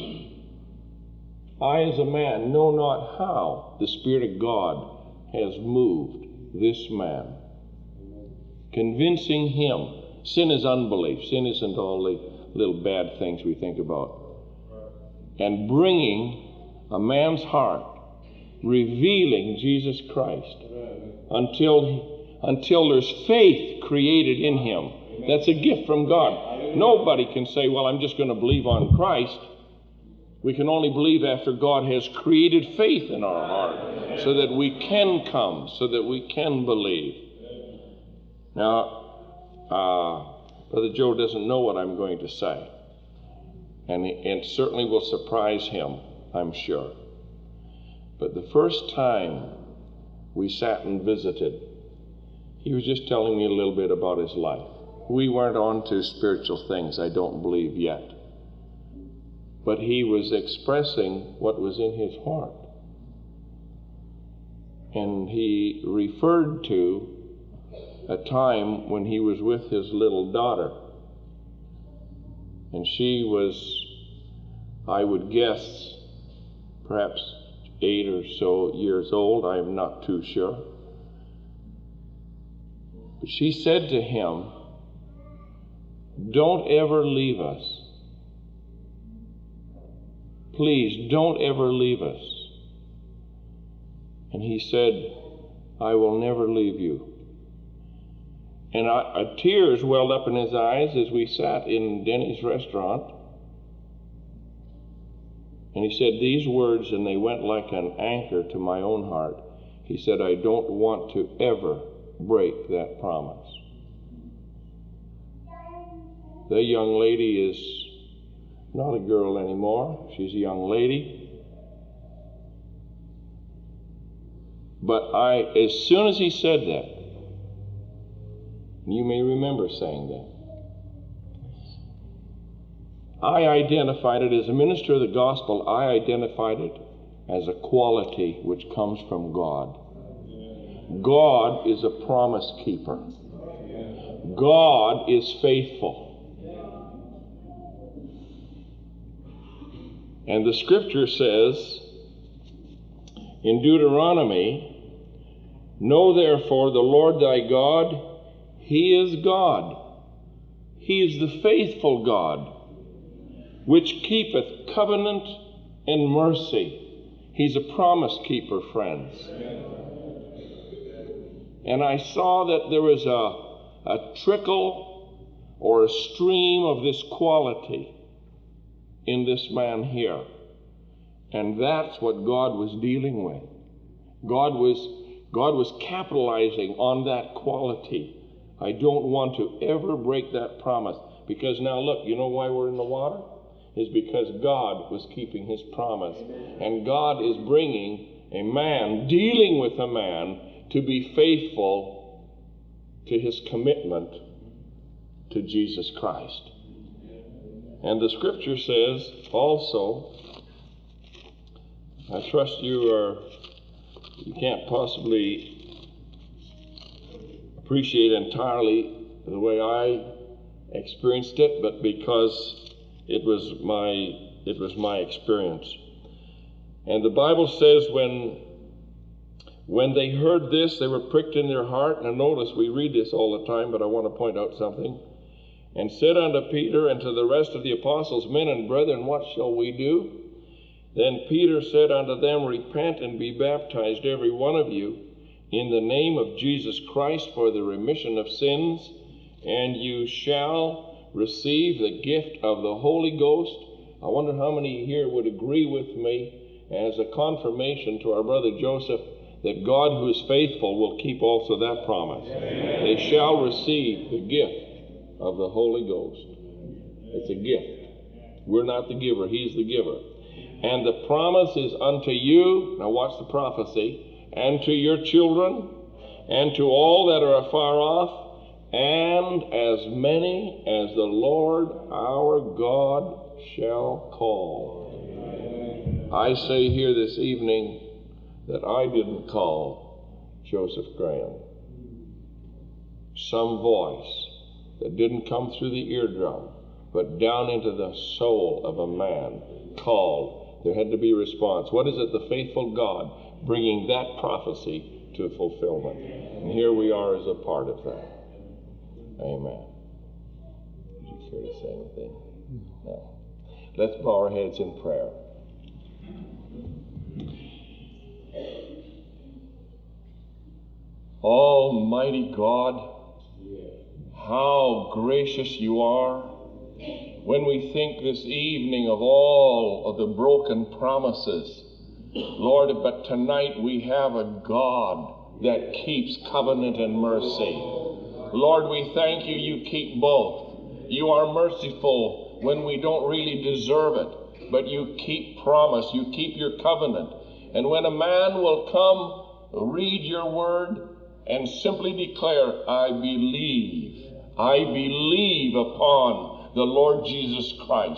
S3: I, as a man, know not how the Spirit of God has moved this man, convincing him. Sin is unbelief. Sin isn't all the little bad things we think about. And bringing a man's heart, revealing Jesus Christ until, until there's faith created in him. That's a gift from God. Nobody can say, well, I'm just going to believe on Christ. We can only believe after God has created faith in our heart so that we can come, so that we can believe. Now, uh, Brother Joe doesn't know what I'm going to say. And it certainly will surprise him, I'm sure. But the first time we sat and visited, he was just telling me a little bit about his life. We weren't on to spiritual things, I don't believe yet.
S6: but he was expressing what was in his heart. And he referred to a time when he was with his little daughter. And she was, I would guess, perhaps eight or so years old. I am not too sure. But she said to him, "Don't ever leave us. Please, don't ever leave us." And he said, "I will never leave you." And I, a tears welled up in his eyes as we sat in Denny's restaurant. And he said these words, and they went like an anchor to my own heart. He said, "I don't want to ever break that promise." The young lady is not a girl anymore. She's a young lady. But I, as soon as he said that, you may remember saying that, I identified it as a minister of the gospel. I identified it as a quality which comes from God. God is a promise keeper. God is faithful. And the scripture says in Deuteronomy, "Know therefore the Lord thy God, he is God. He is the faithful God, which keepeth covenant and mercy." He's a promise keeper, friends. And I saw that there was a, a trickle or a stream of this quality in this man here. And that's what God was dealing with. God was, God was capitalizing on that quality. I don't want to ever break that promise. Because now look, you know why we're in the water? Is because God was keeping his promise. And God is bringing a man, dealing with a man, to be faithful to his commitment to Jesus Christ. And the scripture says also, I trust you are, you can't possibly appreciate entirely the way I experienced it, but because it was my, it was my experience. And the Bible says when When they heard this, they were pricked in their heart. Now notice, we read this all the time, but I want to point out something. "And said unto Peter and to the rest of the apostles, Men and brethren, what shall we do? Then Peter said unto them, Repent and be baptized, every one of you, in the name of Jesus Christ for the remission of sins, and you shall receive the gift of the Holy Ghost." I wonder how many here would agree with me as a confirmation to our brother Joseph that God, who is faithful, will keep also that promise. Amen. They shall receive the gift of the Holy Ghost. It's a gift. We're not the giver. He's the giver. "And the promise is unto you," now watch the prophecy, "and to your children, and to all that are afar off, and as many as the Lord our God shall call." Amen. I say here this evening that I didn't call Joseph Graham. Some voice that didn't come through the eardrum, but down into the soul of a man called. There had to be a response. What is it? The faithful God bringing that prophecy to fulfillment. And here we are as a part of that. Amen. Would you care to say anything? No. Let's bow our heads in prayer. Almighty God, how gracious you are when we think this evening of all of the broken promises. Lord, but tonight we have a God that keeps covenant and mercy. Lord, we thank you, you keep both. You are merciful when we don't really deserve it, but you keep promise, you keep your covenant. And when a man will come, read your word, and simply declare, I believe, I believe upon the Lord Jesus Christ.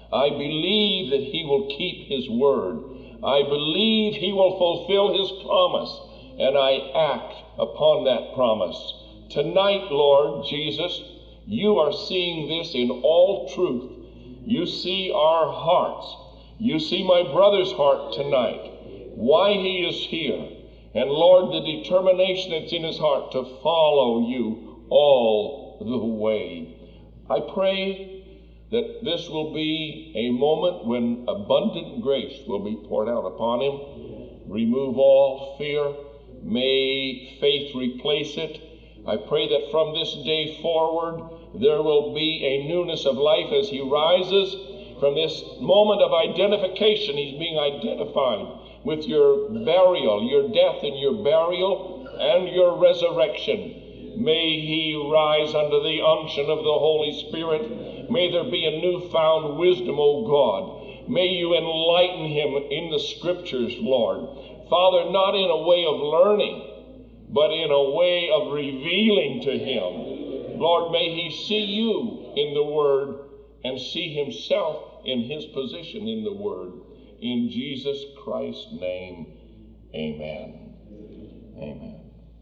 S6: I believe that he will keep his word. I believe he will fulfill his promise, and I act upon that promise. Tonight, Lord Jesus, you are seeing this in all truth. You see our hearts. You see my brother's heart tonight, why he is here. And Lord, the determination that's in his heart to follow you all the way. I pray that this will be a moment when abundant grace will be poured out upon him. Remove all fear. May faith replace it. I pray that from this day forward, there will be a newness of life as he rises. From this moment of identification, he's being identified with your burial, your death and your burial, and your resurrection. May he rise under the unction of the Holy Spirit. May there be a newfound wisdom, O God. May you enlighten him in the scriptures, Lord. Father, not in a way of learning, but in a way of revealing to him. Lord, may he see you in the word and see himself in his position in the word. In Jesus Christ's name, amen. Amen.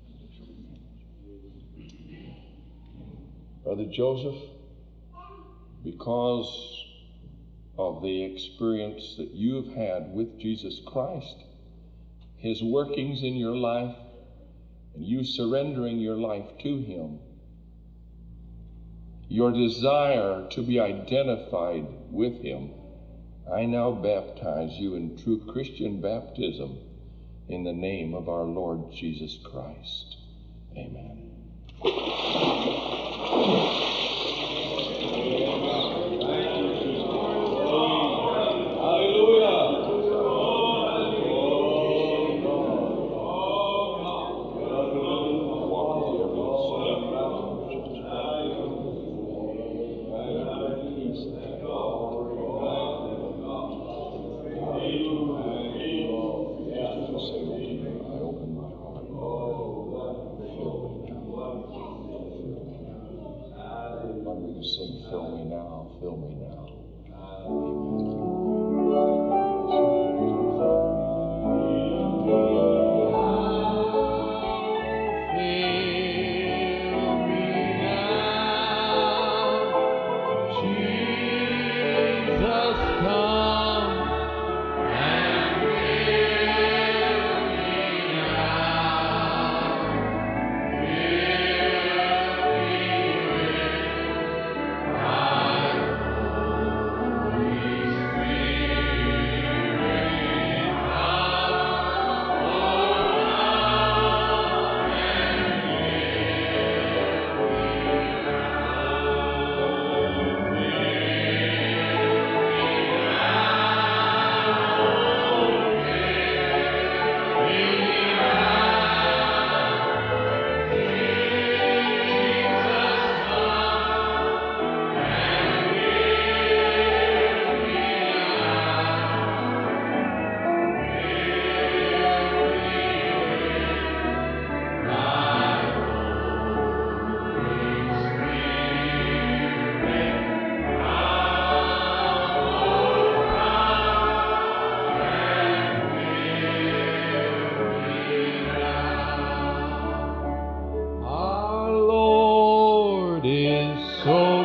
S6: Brother Joseph, because of the experience that you've had with Jesus Christ, his workings in your life, and you surrendering your life to him, your desire to be identified with him, I now baptize you in true Christian baptism in the name of our Lord Jesus Christ. Amen. Fill me now, fill me now.
S7: So